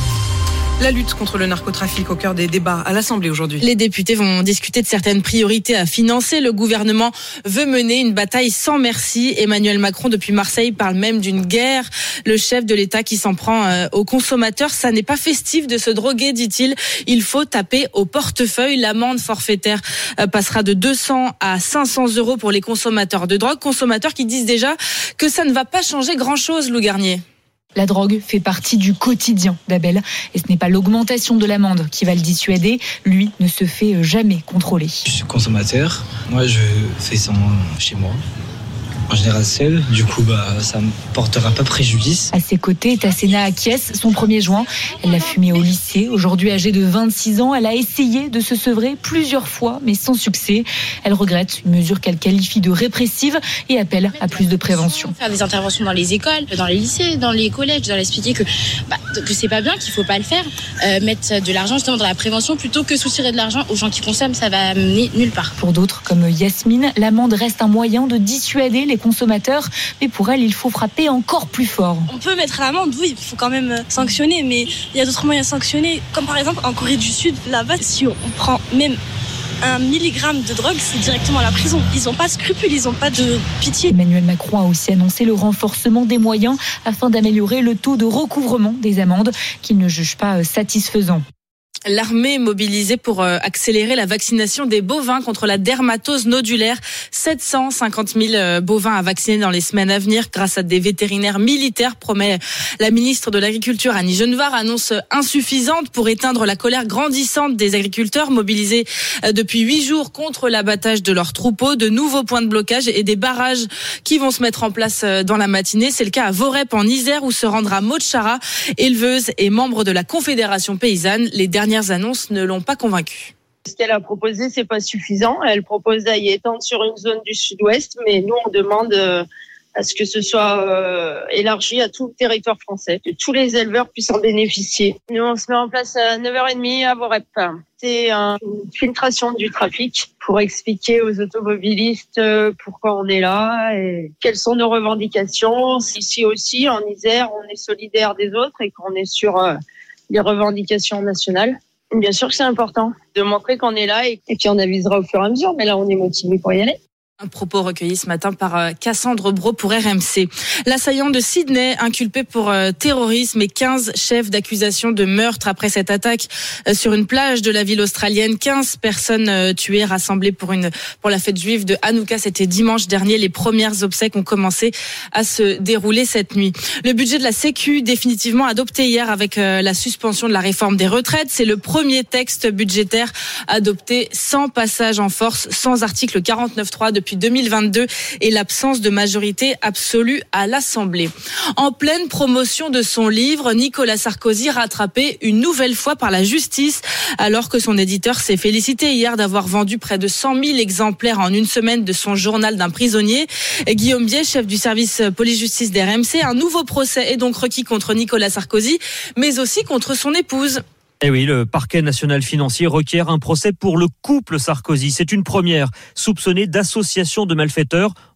La lutte contre le narcotrafic au cœur des débats à l'Assemblée aujourd'hui. Les députés vont discuter de certaines priorités à financer. Le gouvernement veut mener une bataille sans merci. Emmanuel Macron, depuis Marseille, parle même d'une guerre. Le chef de l'État qui s'en prend aux consommateurs. Ça n'est pas festif de se droguer, dit-il. Il faut taper au portefeuille. L'amende forfaitaire passera de 200 à 500 euros pour les consommateurs de drogue. Consommateurs qui disent déjà que ça ne va pas changer grand-chose, Lou Garnier. La drogue fait partie du quotidien d'Abel et ce n'est pas l'augmentation de l'amende qui va le dissuader. Lui ne se fait jamais contrôler. Je suis consommateur. Moi, je fais ça chez moi. En général seul, du coup ça ne me portera pas préjudice. À ses côtés, Tassena Akiès, son 1er juin. Elle l'a fumé au lycée. Aujourd'hui âgée de 26 ans, elle a essayé de se sevrer plusieurs fois, mais sans succès. Elle regrette une mesure qu'elle qualifie de répressive et appelle à plus de prévention. Faire des interventions dans les écoles, dans les lycées, dans les collèges, leur expliquer que c'est pas bien, qu'il faut pas le faire. Mettre de l'argent justement dans la prévention plutôt que soutirer de l'argent aux gens qui consomment, ça va mener nulle part. Pour d'autres, comme Yasmine, l'amende reste un moyen de dissuader les consommateurs, mais pour elle, il faut frapper encore plus fort. On peut mettre l'amende, oui, il faut quand même sanctionner, mais il y a d'autres moyens de sanctionner, comme par exemple en Corée du Sud, là-bas, si on prend même 1 milligramme de drogue, c'est directement à la prison. Ils n'ont pas de scrupules, ils n'ont pas de pitié. Emmanuel Macron a aussi annoncé le renforcement des moyens afin d'améliorer le taux de recouvrement des amendes qu'il ne juge pas satisfaisant. L'armée mobilisée pour accélérer la vaccination des bovins contre la dermatose nodulaire. 750 000 bovins à vacciner dans les semaines à venir grâce à des vétérinaires militaires, promet la ministre de l'Agriculture Annie Genevard. Annonce insuffisante pour éteindre la colère grandissante des agriculteurs mobilisés depuis 8 jours contre l'abattage de leurs troupeaux. De nouveaux points de blocage et des barrages qui vont se mettre en place dans la matinée. C'est le cas à Vorep en Isère où se rendra Maud Chara, éleveuse et membre de la Confédération paysanne. Les dernières annonces ne l'ont pas convaincue. Ce qu'elle a proposé, c'est pas suffisant. Elle propose d'y étendre sur une zone du sud-ouest, mais nous, on demande à ce que ce soit élargi à tout le territoire français, que tous les éleveurs puissent en bénéficier. Nous, on se met en place à 9h30 à Vorep. C'est une filtration du trafic pour expliquer aux automobilistes pourquoi on est là et quelles sont nos revendications. Ici aussi, en Isère, on est solidaire des autres et qu'on est sur les revendications nationales. Bien sûr que c'est important de montrer qu'on est là et puis on avisera au fur et à mesure, mais là on est motivé pour y aller. Un propos recueilli ce matin par Cassandre Brault pour RMC. L'assaillant de Sydney inculpé pour terrorisme et 15 chefs d'accusation de meurtre après cette attaque sur une plage de la ville australienne. 15 personnes tuées rassemblées pour la fête juive de Hanouka. C'était dimanche dernier. Les premières obsèques ont commencé à se dérouler cette nuit. Le budget de la Sécu définitivement adopté hier avec la suspension de la réforme des retraites. C'est le premier texte budgétaire adopté sans passage en force, sans article 49.3 depuis 2022 et l'absence de majorité absolue à l'Assemblée. En pleine promotion de son livre, Nicolas Sarkozy rattrapé une nouvelle fois par la justice alors que son éditeur s'est félicité hier d'avoir vendu près de 100 000 exemplaires en une semaine de son journal d'un prisonnier. Guillaume Biet, chef du service police-justice d'RMC, un nouveau procès est donc requis contre Nicolas Sarkozy, mais aussi contre son épouse. Eh oui, le parquet national financier requiert un procès pour le couple Sarkozy. C'est une première, soupçonnée d'association de malfaiteurs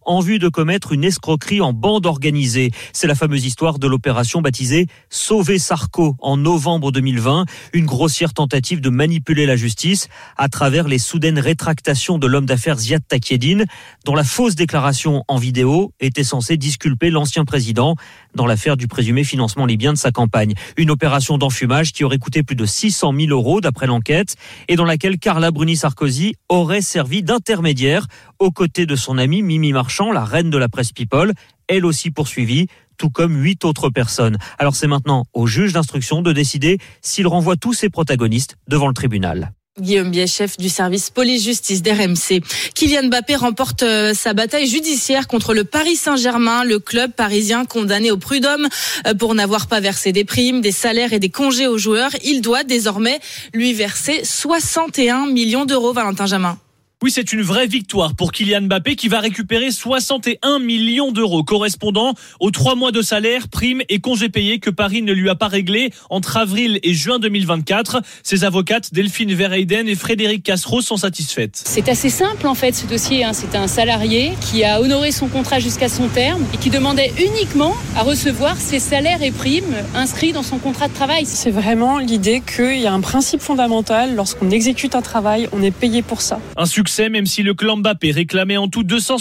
en vue de commettre une escroquerie en bande organisée. C'est la fameuse histoire de l'opération baptisée « Sauver Sarko » en novembre 2020, une grossière tentative de manipuler la justice à travers les soudaines rétractations de l'homme d'affaires Ziad Takieddine, dont la fausse déclaration en vidéo était censée disculper l'ancien président dans l'affaire du présumé financement libyen de sa campagne. Une opération d'enfumage qui aurait coûté plus de 600 000 € d'après l'enquête et dans laquelle Carla Bruni-Sarkozy aurait servi d'intermédiaire aux côtés de son amie Mimi Marchand, la reine de la presse People, elle aussi poursuivie, tout comme 8 autres personnes. Alors c'est maintenant au juge d'instruction de décider s'il renvoie tous ses protagonistes devant le tribunal. Guillaume Biet, chef du service police-justice d'RMC. Kylian Mbappé remporte sa bataille judiciaire contre le Paris Saint-Germain, le club parisien condamné au prud'homme pour n'avoir pas versé des primes, des salaires et des congés aux joueurs. Il doit désormais lui verser 61 millions d'euros, Valentin Jamin. Oui, c'est une vraie victoire pour Kylian Mbappé qui va récupérer 61 millions d'euros correspondant aux 3 mois de salaire, primes et congés payés que Paris ne lui a pas réglés entre avril et juin 2024. Ses avocates Delphine Verheyden et Frédéric Castro sont satisfaites. C'est assez simple en fait ce dossier. C'est un salarié qui a honoré son contrat jusqu'à son terme et qui demandait uniquement à recevoir ses salaires et primes inscrits dans son contrat de travail. C'est vraiment l'idée qu'il y a un principe fondamental. Lorsqu'on exécute un travail, on est payé pour ça. Un succès même si le clan Mbappé réclamait en tout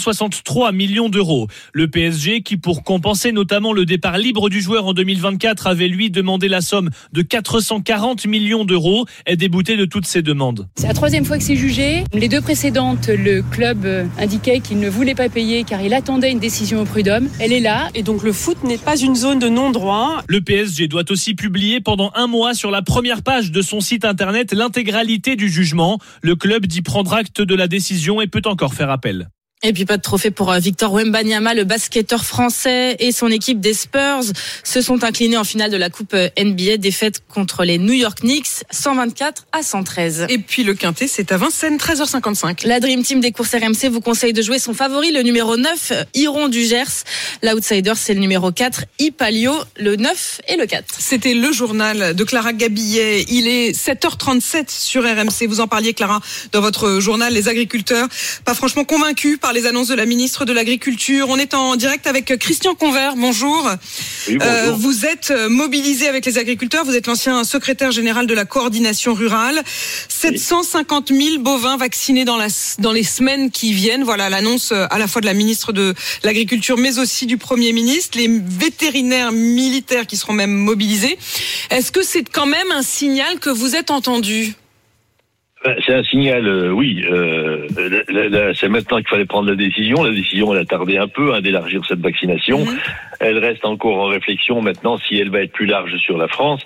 263 millions d'euros. Le PSG qui, pour compenser notamment le départ libre du joueur en 2024, avait lui demandé la somme de 440 millions d'euros, est débouté de toutes ces demandes. C'est la 3e fois que c'est jugé. Les 2 précédentes, le club indiquait qu'il ne voulait pas payer car il attendait une décision au prud'homme. Elle est là. Et donc le foot n'est pas une zone de non-droit. Le PSG doit aussi publier pendant 1 mois sur la première page de son site internet l'intégralité du jugement. Le club dit prendre acte de la décision et peut encore faire appel. Et puis pas de trophée pour Victor Wembanyama, le basketteur français et son équipe des Spurs se sont inclinés en finale de la Coupe NBA, défaite contre les New York Knicks, 124-113. Et puis le quintet, c'est à Vincennes, 13h55. La Dream Team des courses RMC vous conseille de jouer son favori, le numéro 9, Iron du Gers. L'outsider, c'est le numéro 4, Ipalio, le 9 et le 4. C'était le journal de Clara Gabillet. Il est 7h37 sur RMC. Vous en parliez, Clara, dans votre journal. Les agriculteurs, pas franchement convaincus par les annonces de la ministre de l'Agriculture. On est en direct avec Christian Convert. Bonjour. Oui, bonjour. Vous êtes mobilisé avec les agriculteurs. Vous êtes l'ancien secrétaire général de la coordination rurale. 750 000 bovins vaccinés dans les semaines qui viennent. Voilà l'annonce à la fois de la ministre de l'Agriculture, mais aussi du Premier ministre. Les vétérinaires militaires qui seront même mobilisés. Est-ce que c'est quand même un signal que vous êtes entendu ? C'est un signal, oui. C'est maintenant qu'il fallait prendre la décision. La décision, elle a tardé un peu d'élargir cette vaccination. Elle reste encore en réflexion maintenant si elle va être plus large sur la France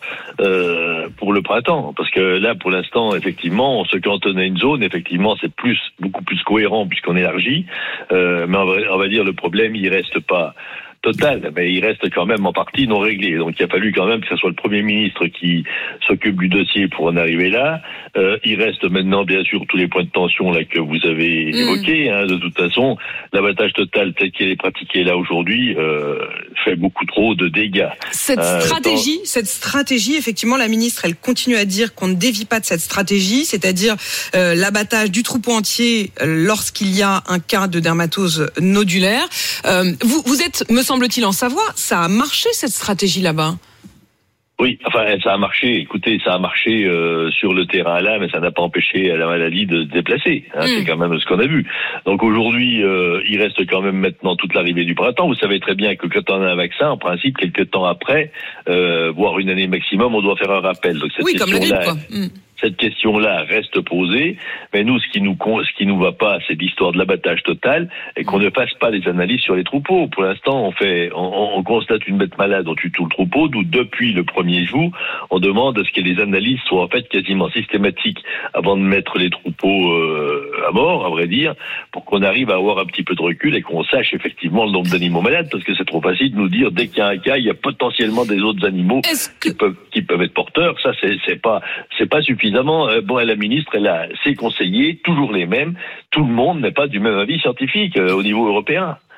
pour le printemps. Parce que là, pour l'instant, effectivement, on se cantonne à une zone. Effectivement, c'est beaucoup plus cohérent puisqu'on élargit. Mais on va dire le problème, il reste pas total, mais il reste quand même en partie non réglé. Donc il a fallu quand même que ce soit le Premier ministre qui s'occupe du dossier pour en arriver là. Il reste maintenant bien sûr tous les points de tension là que vous avez évoqués. De toute façon, l'abattage total tel qu'il est pratiqué là aujourd'hui fait beaucoup trop de dégâts. Cette stratégie, effectivement, la ministre, elle continue à dire qu'on ne dévie pas de cette stratégie, c'est-à-dire l'abattage du troupeau entier lorsqu'il y a un cas de dermatose nodulaire. Vous êtes, me semble-t-il, en Savoie. Ça a marché, cette stratégie là-bas? Oui, enfin, ça a marché. Écoutez, ça a marché sur le terrain là, mais ça n'a pas empêché la maladie de se déplacer. C'est quand même ce qu'on a vu. Donc aujourd'hui, il reste quand même maintenant toute l'arrivée du printemps. Vous savez très bien que quand on a un vaccin, en principe, quelques temps après, voire une année maximum, on doit faire un rappel. Donc cette comme la grippe, quoi. Cette question-là reste posée, mais nous, ce qui nous va pas, c'est l'histoire de l'abattage total et qu'on ne fasse pas les analyses sur les troupeaux. Pour l'instant, on constate une bête malade, on tue tout le troupeau, d'où depuis le premier jour, on demande à ce que les analyses soient en fait quasiment systématiques avant de mettre les troupeaux à mort, à vrai dire, pour qu'on arrive à avoir un petit peu de recul et qu'on sache effectivement le nombre d'animaux malades, parce que c'est trop facile de nous dire dès qu'il y a un cas, il y a potentiellement des autres animaux qui peuvent être porteurs. Ça, c'est pas suffisant. La ministre, elle a ses conseillers, toujours les mêmes. Tout le monde n'est pas du même avis scientifique au niveau européen.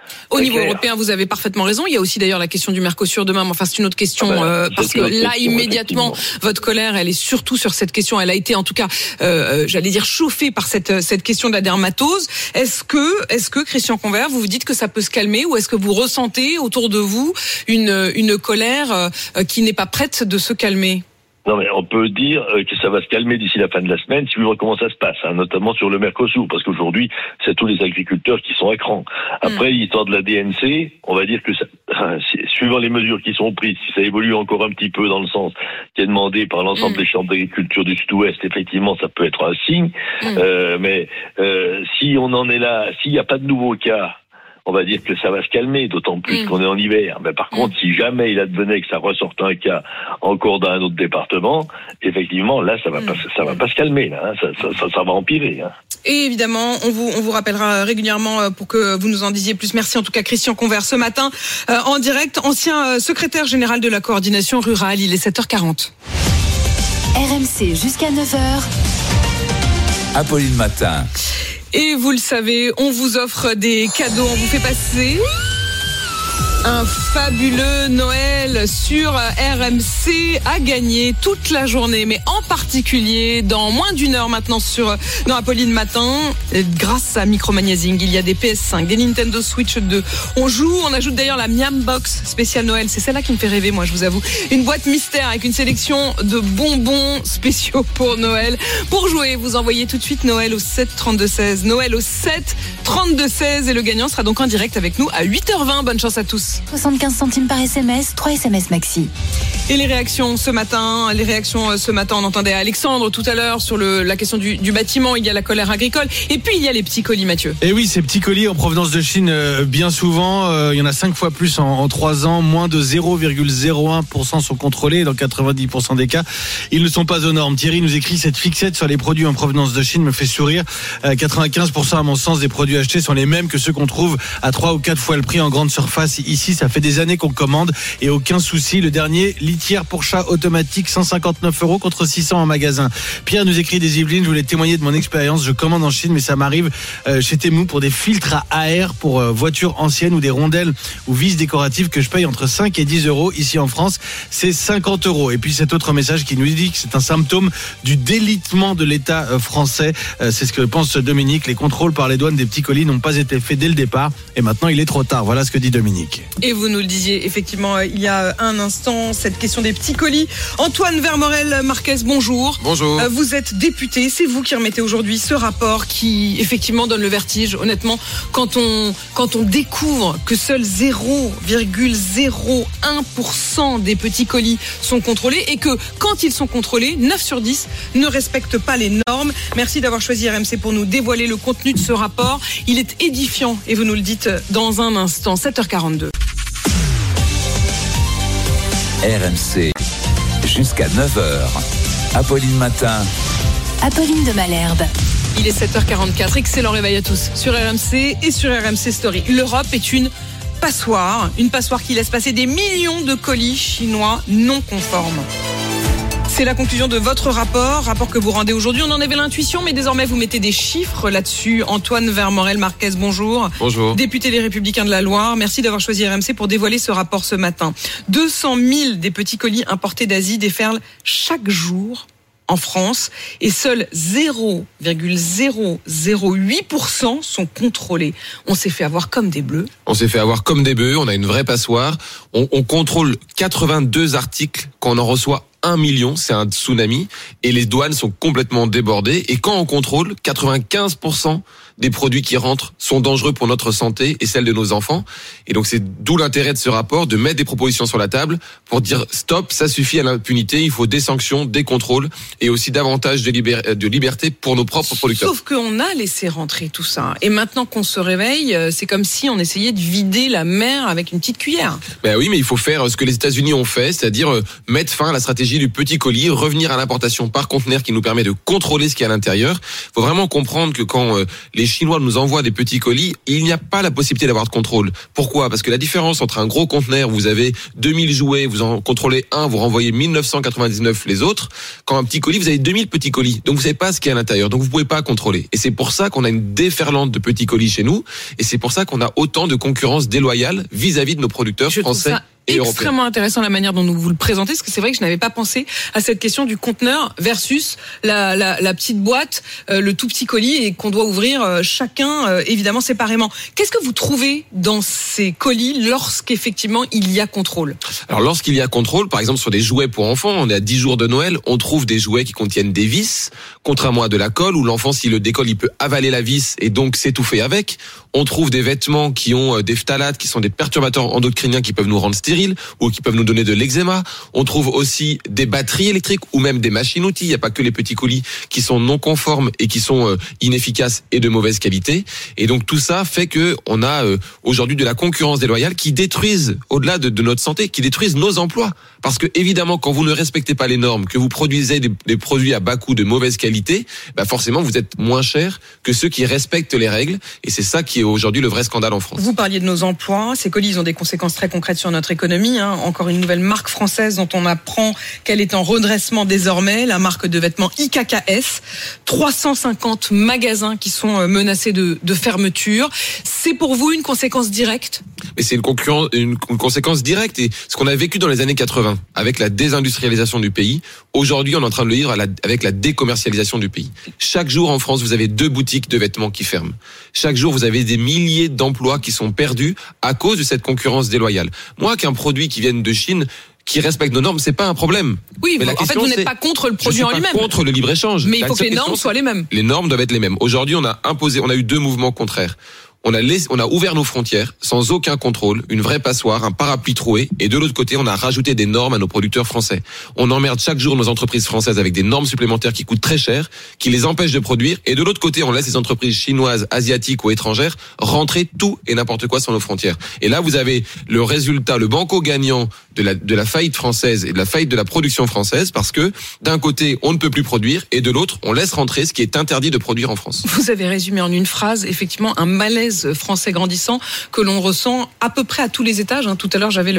Au niveau européen, vous avez parfaitement raison. Il y a aussi d'ailleurs la question du Mercosur demain, mais enfin c'est une autre question parce que là immédiatement votre colère, elle est surtout sur cette question. Elle a été en tout cas, j'allais dire chauffée par cette question de la dermatose. Est-ce que Christian Convert, vous dites que ça peut se calmer ou est-ce que vous ressentez autour de vous une colère qui n'est pas prête de se calmer? Non, mais on peut dire que ça va se calmer d'ici la fin de la semaine, suivant comment ça se passe, notamment sur le Mercosur, parce qu'aujourd'hui, c'est tous les agriculteurs qui sont à cran. Après, l'histoire de la DNC, on va dire que ça, suivant les mesures qui sont prises, si ça évolue encore un petit peu dans le sens qui est demandé par l'ensemble des chambres d'agriculture du Sud-Ouest, effectivement, ça peut être un signe. Mais si on en est là, s'il n'y a pas de nouveaux cas, on va dire que ça va se calmer, d'autant plus qu'on est en hiver. Mais par contre, si jamais il advenait que ça ressorte un cas encore dans un autre département, effectivement, là, ça va pas se calmer, là, ça va empirer. Et évidemment, on vous rappellera régulièrement pour que vous nous en disiez plus. Merci en tout cas Christian Convert ce matin en direct, ancien secrétaire général de la coordination rurale. Il est 7h40. RMC jusqu'à 9h. Apolline Matin. Et vous le savez, on vous offre des cadeaux, on vous fait passer un fabuleux Noël sur RMC à gagner toute la journée, mais en particulier dans moins d'une heure maintenant dans Apolline Matin, grâce à Micromagazine. Il y a des PS5, des Nintendo Switch 2. On ajoute d'ailleurs la Miam Box spéciale Noël. C'est celle-là qui me fait rêver, moi, je vous avoue. Une boîte mystère avec une sélection de bonbons spéciaux pour Noël. Pour jouer, vous envoyez tout de suite Noël au 7 32 16. Noël au 7 32 16 et le gagnant sera donc en direct avec nous à 8h20. Bonne chance à tous. 75 centimes par SMS, 3 SMS maxi. Et les réactions ce matin, on entendait Alexandre tout à l'heure sur la question du bâtiment. Il y a la colère agricole et puis il y a les petits colis, Mathieu. Et oui, ces petits colis en provenance de Chine, bien souvent, il y en a 5 fois plus en 3 ans. Moins de 0,01% sont contrôlés. Dans 90% des cas, ils ne sont pas aux normes. Thierry nous écrit: cette fixette sur les produits en provenance de Chine me fait sourire. 95% à mon sens des produits achetés sont les mêmes que ceux qu'on trouve à 3 ou 4 fois le prix en grande surface. Ici, ça fait des années qu'on commande et aucun souci. Le dernier, litière pour chat automatique, 159 € contre 600 en magasin. Pierre nous écrit des Yvelines: je voulais témoigner de mon expérience. Je commande en Chine, mais ça m'arrive chez Temu pour des filtres à air pour voitures anciennes ou des rondelles ou vis décoratives que je paye entre 5 et 10 €. Ici en France, c'est 50 €. Et puis cet autre message qui nous dit que c'est un symptôme du délitement de l'État français. C'est ce que pense Dominique. Les contrôles par les douanes des petits colis n'ont pas été faits dès le départ et maintenant il est trop tard. Voilà ce que dit Dominique. Et vous nous le disiez effectivement il y a un instant, cette question des petits colis. Antoine Vermorel-Marquez, bonjour. Bonjour. Vous êtes député, c'est vous qui remettez aujourd'hui ce rapport qui effectivement donne le vertige. Honnêtement, quand on découvre que seuls 0,01% des petits colis sont contrôlés et que quand ils sont contrôlés, 9 sur 10 ne respectent pas les normes. Merci d'avoir choisi RMC pour nous dévoiler le contenu de ce rapport. Il est édifiant et vous nous le dites dans un instant. 7h42. RMC jusqu'à 9h. Apolline Matin. Apolline de Malherbe. Il est 7h44. Excellent réveil à tous sur RMC et sur RMC Story. L'Europe est une passoire qui laisse passer des millions de colis chinois non conformes. C'est la conclusion de votre rapport que vous rendez aujourd'hui. On en avait l'intuition, mais désormais vous mettez des chiffres là-dessus. Antoine Vermorel-Marquez, bonjour. Bonjour. Député des Républicains de la Loire, merci d'avoir choisi RMC pour dévoiler ce rapport ce matin. 200 000 des petits colis importés d'Asie déferlent chaque jour en France et seuls 0,008% sont contrôlés. On s'est fait avoir comme des bleus. On a une vraie passoire. On contrôle 82 articles quand on en reçoit 1 million, c'est un tsunami, et les douanes sont complètement débordées. Et quand on contrôle, 95% des produits qui rentrent sont dangereux pour notre santé et celle de nos enfants. Et donc c'est d'où l'intérêt de ce rapport, de mettre des propositions sur la table pour dire stop, ça suffit à l'impunité, il faut des sanctions, des contrôles et aussi davantage de liberté pour nos propres producteurs. Sauf qu'on a laissé rentrer tout ça. Et maintenant qu'on se réveille, c'est comme si on essayait de vider la mer avec une petite cuillère. Ben oui, mais il faut faire ce que les États-Unis ont fait, c'est-à-dire mettre fin à la stratégie du petit colis, revenir à l'importation par conteneur qui nous permet de contrôler ce qu'il y a à l'intérieur. Il faut vraiment comprendre que quand les Chinois nous envoient des petits colis, il n'y a pas la possibilité d'avoir de contrôle. Pourquoi ? Parce que la différence entre un gros conteneur, vous avez 2000 jouets, vous en contrôlez un, vous renvoyez 1999 les autres. Quand un petit colis, vous avez 2000 petits colis. Donc vous savez pas ce qu'il y a à l'intérieur. Donc vous pouvez pas contrôler. Et c'est pour ça qu'on a une déferlante de petits colis chez nous. Et c'est pour ça qu'on a autant de concurrence déloyale vis-à-vis de nos producteurs français. C'est extrêmement intéressant la manière dont vous le présentez, parce que c'est vrai que je n'avais pas pensé à cette question du conteneur versus la petite boîte, le tout petit colis, et qu'on doit ouvrir chacun évidemment séparément. Qu'est-ce que vous trouvez dans ces colis lorsqu'effectivement il y a contrôle ? Alors lorsqu'il y a contrôle, par exemple sur des jouets pour enfants, on est à 10 jours de Noël, on trouve des jouets qui contiennent des vis, contrairement à de la colle, où l'enfant, s'il le décolle, il peut avaler la vis et donc s'étouffer avec. On trouve des vêtements qui ont des phtalates, qui sont des perturbateurs endocriniens qui peuvent nous rendre stériles ou qui peuvent nous donner de l'eczéma. On trouve aussi des batteries électriques ou même des machines-outils. Il n'y a pas que les petits colis qui sont non conformes et qui sont inefficaces et de mauvaise qualité. Et donc tout ça fait que on a aujourd'hui de la concurrence déloyale qui détruisent, au-delà de notre santé, qui détruisent nos emplois. Parce que évidemment, quand vous ne respectez pas les normes, que vous produisez des produits à bas coût de mauvaise qualité, bah forcément vous êtes moins cher que ceux qui respectent les règles. Et c'est ça qui est aujourd'hui le vrai scandale en France. Vous parliez de nos emplois. Ces colis, ils ont des conséquences très concrètes sur notre économie. Encore une nouvelle marque française dont on apprend qu'elle est en redressement désormais, la marque de vêtements IKKS. 350 magasins qui sont menacés de fermeture. C'est pour vous une conséquence directe ? Mais c'est une conséquence directe. Et ce qu'on a vécu dans les années 80, avec la désindustrialisation du pays, aujourd'hui on est en train de le vivre avec la décommercialisation du pays. Chaque jour en France, vous avez 2 boutiques de vêtements qui ferment. Chaque jour, vous avez des milliers d'emplois qui sont perdus à cause de cette concurrence déloyale. Moi, qu'un produit qui vienne de Chine, qui respecte nos normes, c'est pas un problème. Oui, mais en fait, vous n'êtes pas contre le produit en lui-même. Je suis pas contre le libre-échange. Mais il faut que les normes soient les mêmes. Les normes doivent être les mêmes. Aujourd'hui, on a eu 2 mouvements contraires. On a ouvert nos frontières sans aucun contrôle, une vraie passoire, un parapluie troué, et de l'autre côté, on a rajouté des normes à nos producteurs français. On emmerde chaque jour nos entreprises françaises avec des normes supplémentaires qui coûtent très cher, qui les empêchent de produire, et de l'autre côté, on laisse les entreprises chinoises, asiatiques ou étrangères rentrer tout et n'importe quoi sur nos frontières. Et là, vous avez le résultat, le banco gagnant de la faillite française et de la faillite de la production française, parce que d'un côté, on ne peut plus produire, et de l'autre, on laisse rentrer ce qui est interdit de produire en France. Vous avez résumé en une phrase, effectivement, un malaise français grandissant que l'on ressent à peu près à tous les étages. Tout à l'heure, j'avais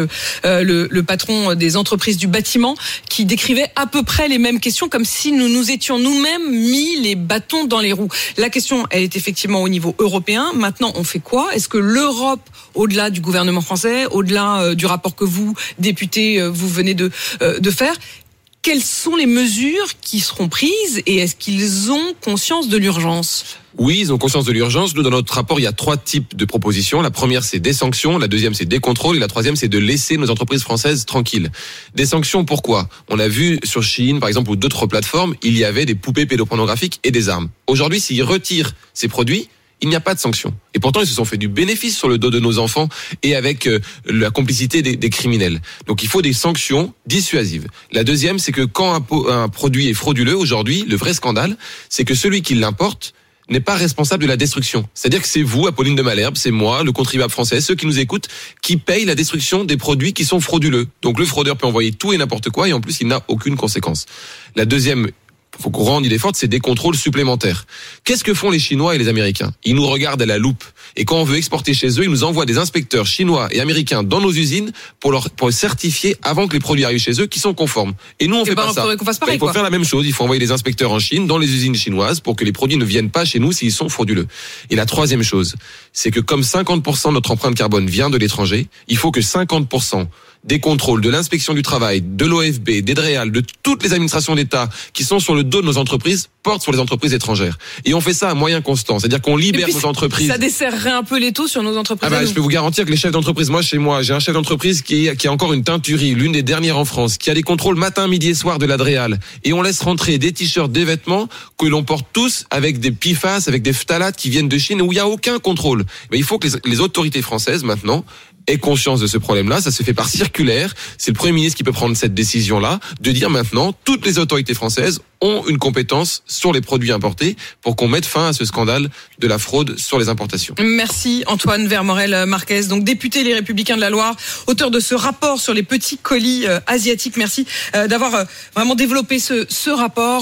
le patron des entreprises du bâtiment qui décrivait à peu près les mêmes questions, comme si nous étions nous-mêmes mis les bâtons dans les roues. La question, elle est effectivement au niveau européen. Maintenant, on fait quoi ? Est-ce que l'Europe, au-delà du gouvernement français, au-delà du rapport que vous, députés, vous venez de faire, quelles sont les mesures qui seront prises et est-ce qu'ils ont conscience de l'urgence ? Oui, ils ont conscience de l'urgence. Nous, dans notre rapport, il y a 3 types de propositions. La première, c'est des sanctions. La deuxième, c'est des contrôles. Et la troisième, c'est de laisser nos entreprises françaises tranquilles. Des sanctions, pourquoi ? On a vu sur Shein, par exemple, ou d'autres plateformes, il y avait des poupées pédopornographiques et des armes. Aujourd'hui, s'ils retirent ces produits, il n'y a pas de sanctions. Et pourtant, ils se sont fait du bénéfice sur le dos de nos enfants et avec la complicité des criminels. Donc, il faut des sanctions dissuasives. La deuxième, c'est que quand un produit est frauduleux, aujourd'hui, le vrai scandale, c'est que celui qui l'importe n'est pas responsable de la destruction. C'est-à-dire que c'est vous, Apolline de Malherbe, c'est moi, le contribuable français, ceux qui nous écoutent, qui payent la destruction des produits qui sont frauduleux. Donc, le fraudeur peut envoyer tout et n'importe quoi et en plus, il n'a aucune conséquence. La deuxième, faut qu'on rende idée forte, c'est des contrôles supplémentaires. Qu'est-ce que font les Chinois et les Américains ? Ils nous regardent à la loupe. Et quand on veut exporter chez eux, ils nous envoient des inspecteurs chinois et américains dans nos usines pour certifier avant que les produits arrivent chez eux qui sont conformes. Et nous, on fait pas ça. Il faut faire la même chose. Il faut envoyer des inspecteurs en Chine, dans les usines chinoises, pour que les produits ne viennent pas chez nous s'ils sont frauduleux. Et la troisième chose, c'est que comme 50% de notre empreinte carbone vient de l'étranger, il faut que 50% des contrôles de l'inspection du travail, de l'OFB, des DREAL, de toutes les administrations d'État qui sont sur le dos de nos entreprises portent sur les entreprises étrangères. Et on fait ça à moyen constant, c'est-à-dire qu'on libère nos entreprises. Ça desserrerait un peu l'étau sur nos entreprises. Je peux vous garantir que les chefs d'entreprise, chez moi, j'ai un chef d'entreprise qui a encore une teinturie, l'une des dernières en France, qui a des contrôles matin, midi et soir de la DREAL. Et on laisse rentrer des t-shirts, des vêtements que l'on porte tous avec des PFAS, avec des phtalates qui viennent de Chine où il n'y a aucun contrôle. Mais il faut que les autorités françaises, maintenant, aient conscience de ce problème-là. Ça se fait par circulaire. C'est le Premier ministre qui peut prendre cette décision-là, de dire maintenant, toutes les autorités françaises ont une compétence sur les produits importés pour qu'on mette fin à ce scandale de la fraude sur les importations. Merci Antoine Vermorel-Marquez, donc député Les Républicains de la Loire, auteur de ce rapport sur les petits colis asiatiques. Merci d'avoir vraiment développé ce rapport.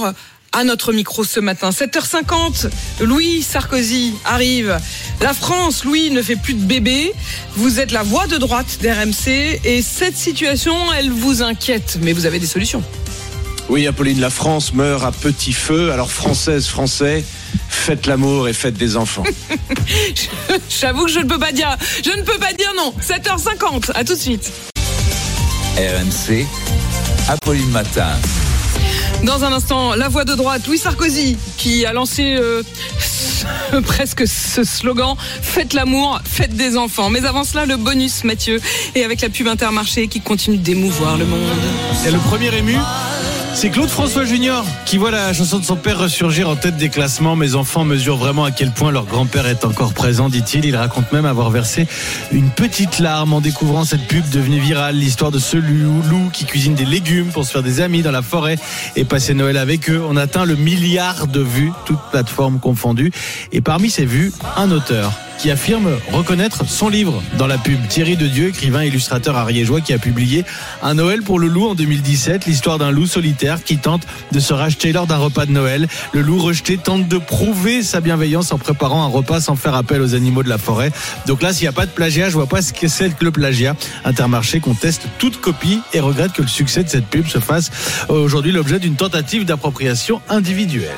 à notre micro ce matin. 7h50, Louis Sarkozy arrive. La France, Louis, ne fait plus de bébés. Vous êtes la voix de droite d'RMC et cette situation, elle vous inquiète. Mais vous avez des solutions. Oui, Apolline, la France meurt à petit feu. Alors, Françaises, Français, faites l'amour et faites des enfants. J'avoue que je ne peux pas dire non. 7h50, à tout de suite. RMC, Apolline Matin. Dans un instant, la voix de droite, Louis Sarkozy, qui a lancé presque ce slogan « Faites l'amour, faites des enfants ». Mais avant cela, le bonus, Mathieu, et avec la pub Intermarché qui continue d'émouvoir le monde. Et le premier ému, c'est Claude François Junior qui voit la chanson de son père ressurgir en tête des classements. Mes enfants mesurent vraiment à quel point leur grand-père est encore présent, dit-il. Il raconte même avoir versé une petite larme en découvrant cette pub devenue virale. L'histoire de ce loup qui cuisine des légumes pour se faire des amis dans la forêt et passer Noël avec eux. On atteint le 1 milliard de vues, toutes plateformes confondues. Et parmi ces vues, un auteur qui affirme reconnaître son livre dans la pub. Thierry Dedieu, écrivain et illustrateur ariégeois qui a publié Un Noël pour le loup en 2017, l'histoire d'un loup solitaire qui tente de se racheter lors d'un repas de Noël. Le loup rejeté tente de prouver sa bienveillance en préparant un repas sans faire appel aux animaux de la forêt. Donc là, s'il n'y a pas de plagiat, je vois pas ce que c'est que le plagiat. Intermarché conteste toute copie et regrette que le succès de cette pub se fasse aujourd'hui l'objet d'une tentative d'appropriation individuelle.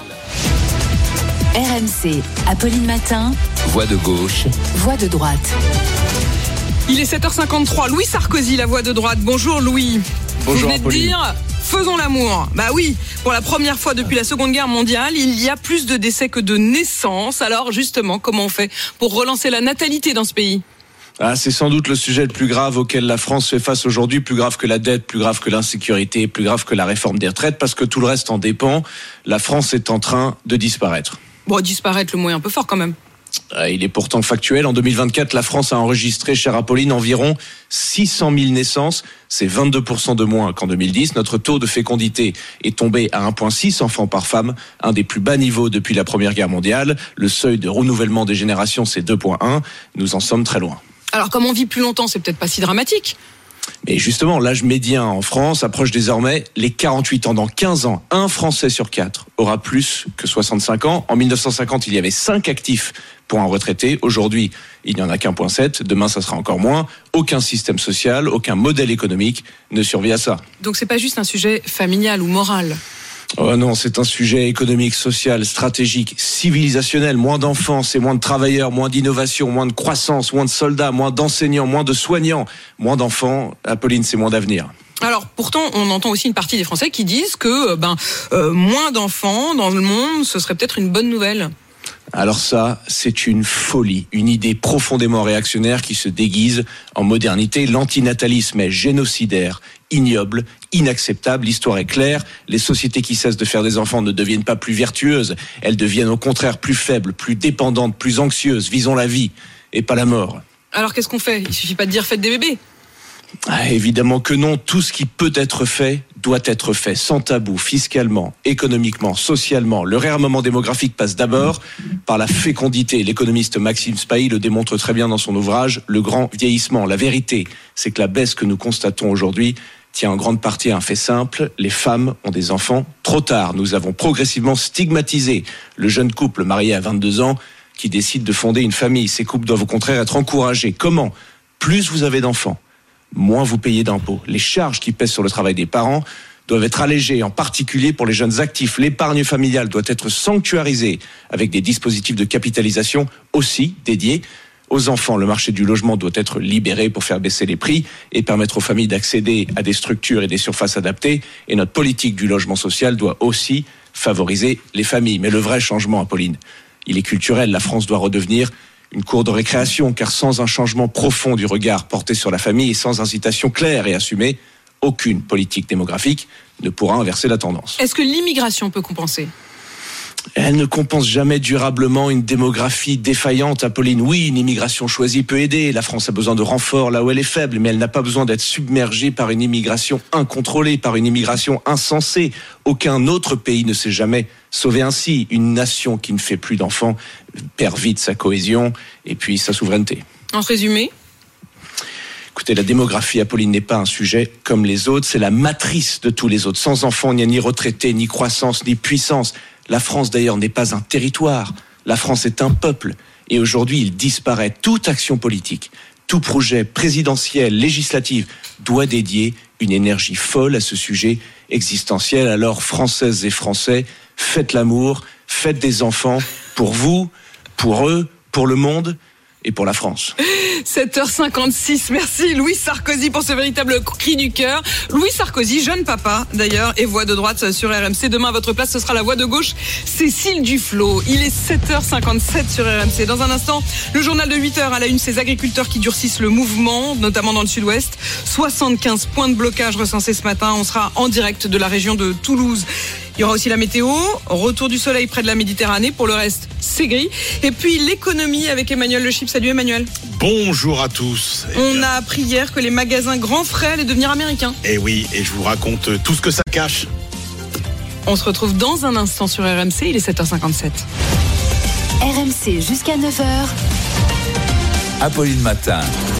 RMC, Apolline Matin. Voix de gauche. Voix de droite. Il est 7h53. Louis Sarkozy, la voix de droite. Bonjour Louis. Bonjour, vous venez de Apolline. dire faisons l'amour. Bah oui, pour la première fois depuis la Seconde Guerre mondiale, il y a plus de décès que de naissances. Alors justement, comment on fait pour relancer la natalité dans ce pays ? C'est sans doute le sujet le plus grave auquel la France fait face aujourd'hui, plus grave que la dette, plus grave que l'insécurité, plus grave que la réforme des retraites, parce que tout le reste en dépend. La France est en train de disparaître. Bon, disparaître, le mot est un peu fort quand même. Il est pourtant factuel. En 2024, la France a enregistré, chère Apolline, environ 600 000 naissances. C'est 22% de moins qu'en 2010. Notre taux de fécondité est tombé à 1,6 enfants par femme, un des plus bas niveaux depuis la Première Guerre mondiale. Le seuil de renouvellement des générations, c'est 2,1. Nous en sommes très loin. Alors comme on vit plus longtemps, c'est peut-être pas si dramatique. Mais justement, l'âge médian en France approche désormais les 48 ans. Dans 15 ans, un Français sur 4 aura plus que 65 ans. En 1950, il y avait 5 actifs pour un retraité. Aujourd'hui, il n'y en a qu'1,7. Demain, ça sera encore moins. Aucun système social, aucun modèle économique ne survit à ça. Donc c'est pas juste un sujet familial ou moral. Oh non, c'est un sujet économique, social, stratégique, civilisationnel. Moins d'enfants, c'est moins de travailleurs, moins d'innovation, moins de croissance, moins de soldats, moins d'enseignants, moins de soignants. Moins d'enfants, Apolline, c'est moins d'avenir. Alors pourtant, on entend aussi une partie des Français qui disent que moins d'enfants dans le monde, ce serait peut-être une bonne nouvelle. Alors ça, c'est une folie, une idée profondément réactionnaire qui se déguise en modernité. L'antinatalisme est génocidaire, ignoble, inacceptable. L'histoire est claire. Les sociétés qui cessent de faire des enfants ne deviennent pas plus vertueuses. Elles deviennent au contraire plus faibles, plus dépendantes, plus anxieuses. Visons la vie et pas la mort. Alors qu'est-ce qu'on fait ? Il suffit pas de dire faites des bébés. Évidemment que non. Tout ce qui peut être fait doit être fait sans tabou, fiscalement, économiquement, socialement. Le réarmement démographique passe d'abord par la fécondité. L'économiste Maxime Spahi le démontre très bien dans son ouvrage Le Grand Vieillissement. La vérité, c'est que la baisse que nous constatons aujourd'hui tient en grande partie à un fait simple. Les femmes ont des enfants trop tard. Nous avons progressivement stigmatisé le jeune couple marié à 22 ans qui décide de fonder une famille. Ces couples doivent au contraire être encouragés. Comment ? Plus vous avez d'enfants, moins vous payez d'impôts. Les charges qui pèsent sur le travail des parents doivent être allégées, en particulier pour les jeunes actifs. L'épargne familiale doit être sanctuarisée avec des dispositifs de capitalisation aussi dédiés aux enfants. Le marché du logement doit être libéré pour faire baisser les prix et permettre aux familles d'accéder à des structures et des surfaces adaptées. Et notre politique du logement social doit aussi favoriser les familles. Mais le vrai changement, Apolline, il est culturel. La France doit redevenir une cour de récréation, car sans un changement profond du regard porté sur la famille et sans incitation claire et assumée, aucune politique démographique ne pourra inverser la tendance. Est-ce que l'immigration peut compenser ? Elle ne compense jamais durablement une démographie défaillante, Apolline. Oui, une immigration choisie peut aider. La France a besoin de renforts là où elle est faible, mais elle n'a pas besoin d'être submergée par une immigration incontrôlée, par une immigration insensée. Aucun autre pays ne s'est jamais sauvé ainsi. Une nation qui ne fait plus d'enfants perd vite sa cohésion et puis sa souveraineté. En résumé ? Écoutez, la démographie, Apolline, n'est pas un sujet comme les autres. C'est la matrice de tous les autres. Sans enfants, il n'y a ni retraités, ni croissance, ni puissance. La France, d'ailleurs, n'est pas un territoire. La France est un peuple. Et aujourd'hui, il disparaît. Toute action politique, tout projet présidentiel, législatif, doit dédier une énergie folle à ce sujet existentiel. Alors, Françaises et Français, faites l'amour, faites des enfants pour vous, pour eux, pour le monde et pour la France. 7h56, merci Louis Sarkozy pour ce véritable cri du cœur. Louis Sarkozy, jeune papa d'ailleurs, et voix de droite sur RMC. Demain à votre place, ce sera la voix de gauche, Cécile Duflot. Il est 7h57 sur RMC. Dans un instant, le journal de 8h à la une, ces agriculteurs qui durcissent le mouvement, notamment dans le sud-ouest. 75 points de blocage recensés ce matin. On sera en direct de la région de Toulouse. Il y aura aussi la météo, retour du soleil près de la Méditerranée. Pour le reste, c'est gris. Et puis l'économie avec Emmanuel Le Chip. Salut Emmanuel. Bonjour à tous. On a appris hier que les magasins Grand Frais allaient devenir américains. Et oui, et je vous raconte tout ce que ça cache. On se retrouve dans un instant sur RMC, il est 7h57. RMC jusqu'à 9h. Apolline Matin.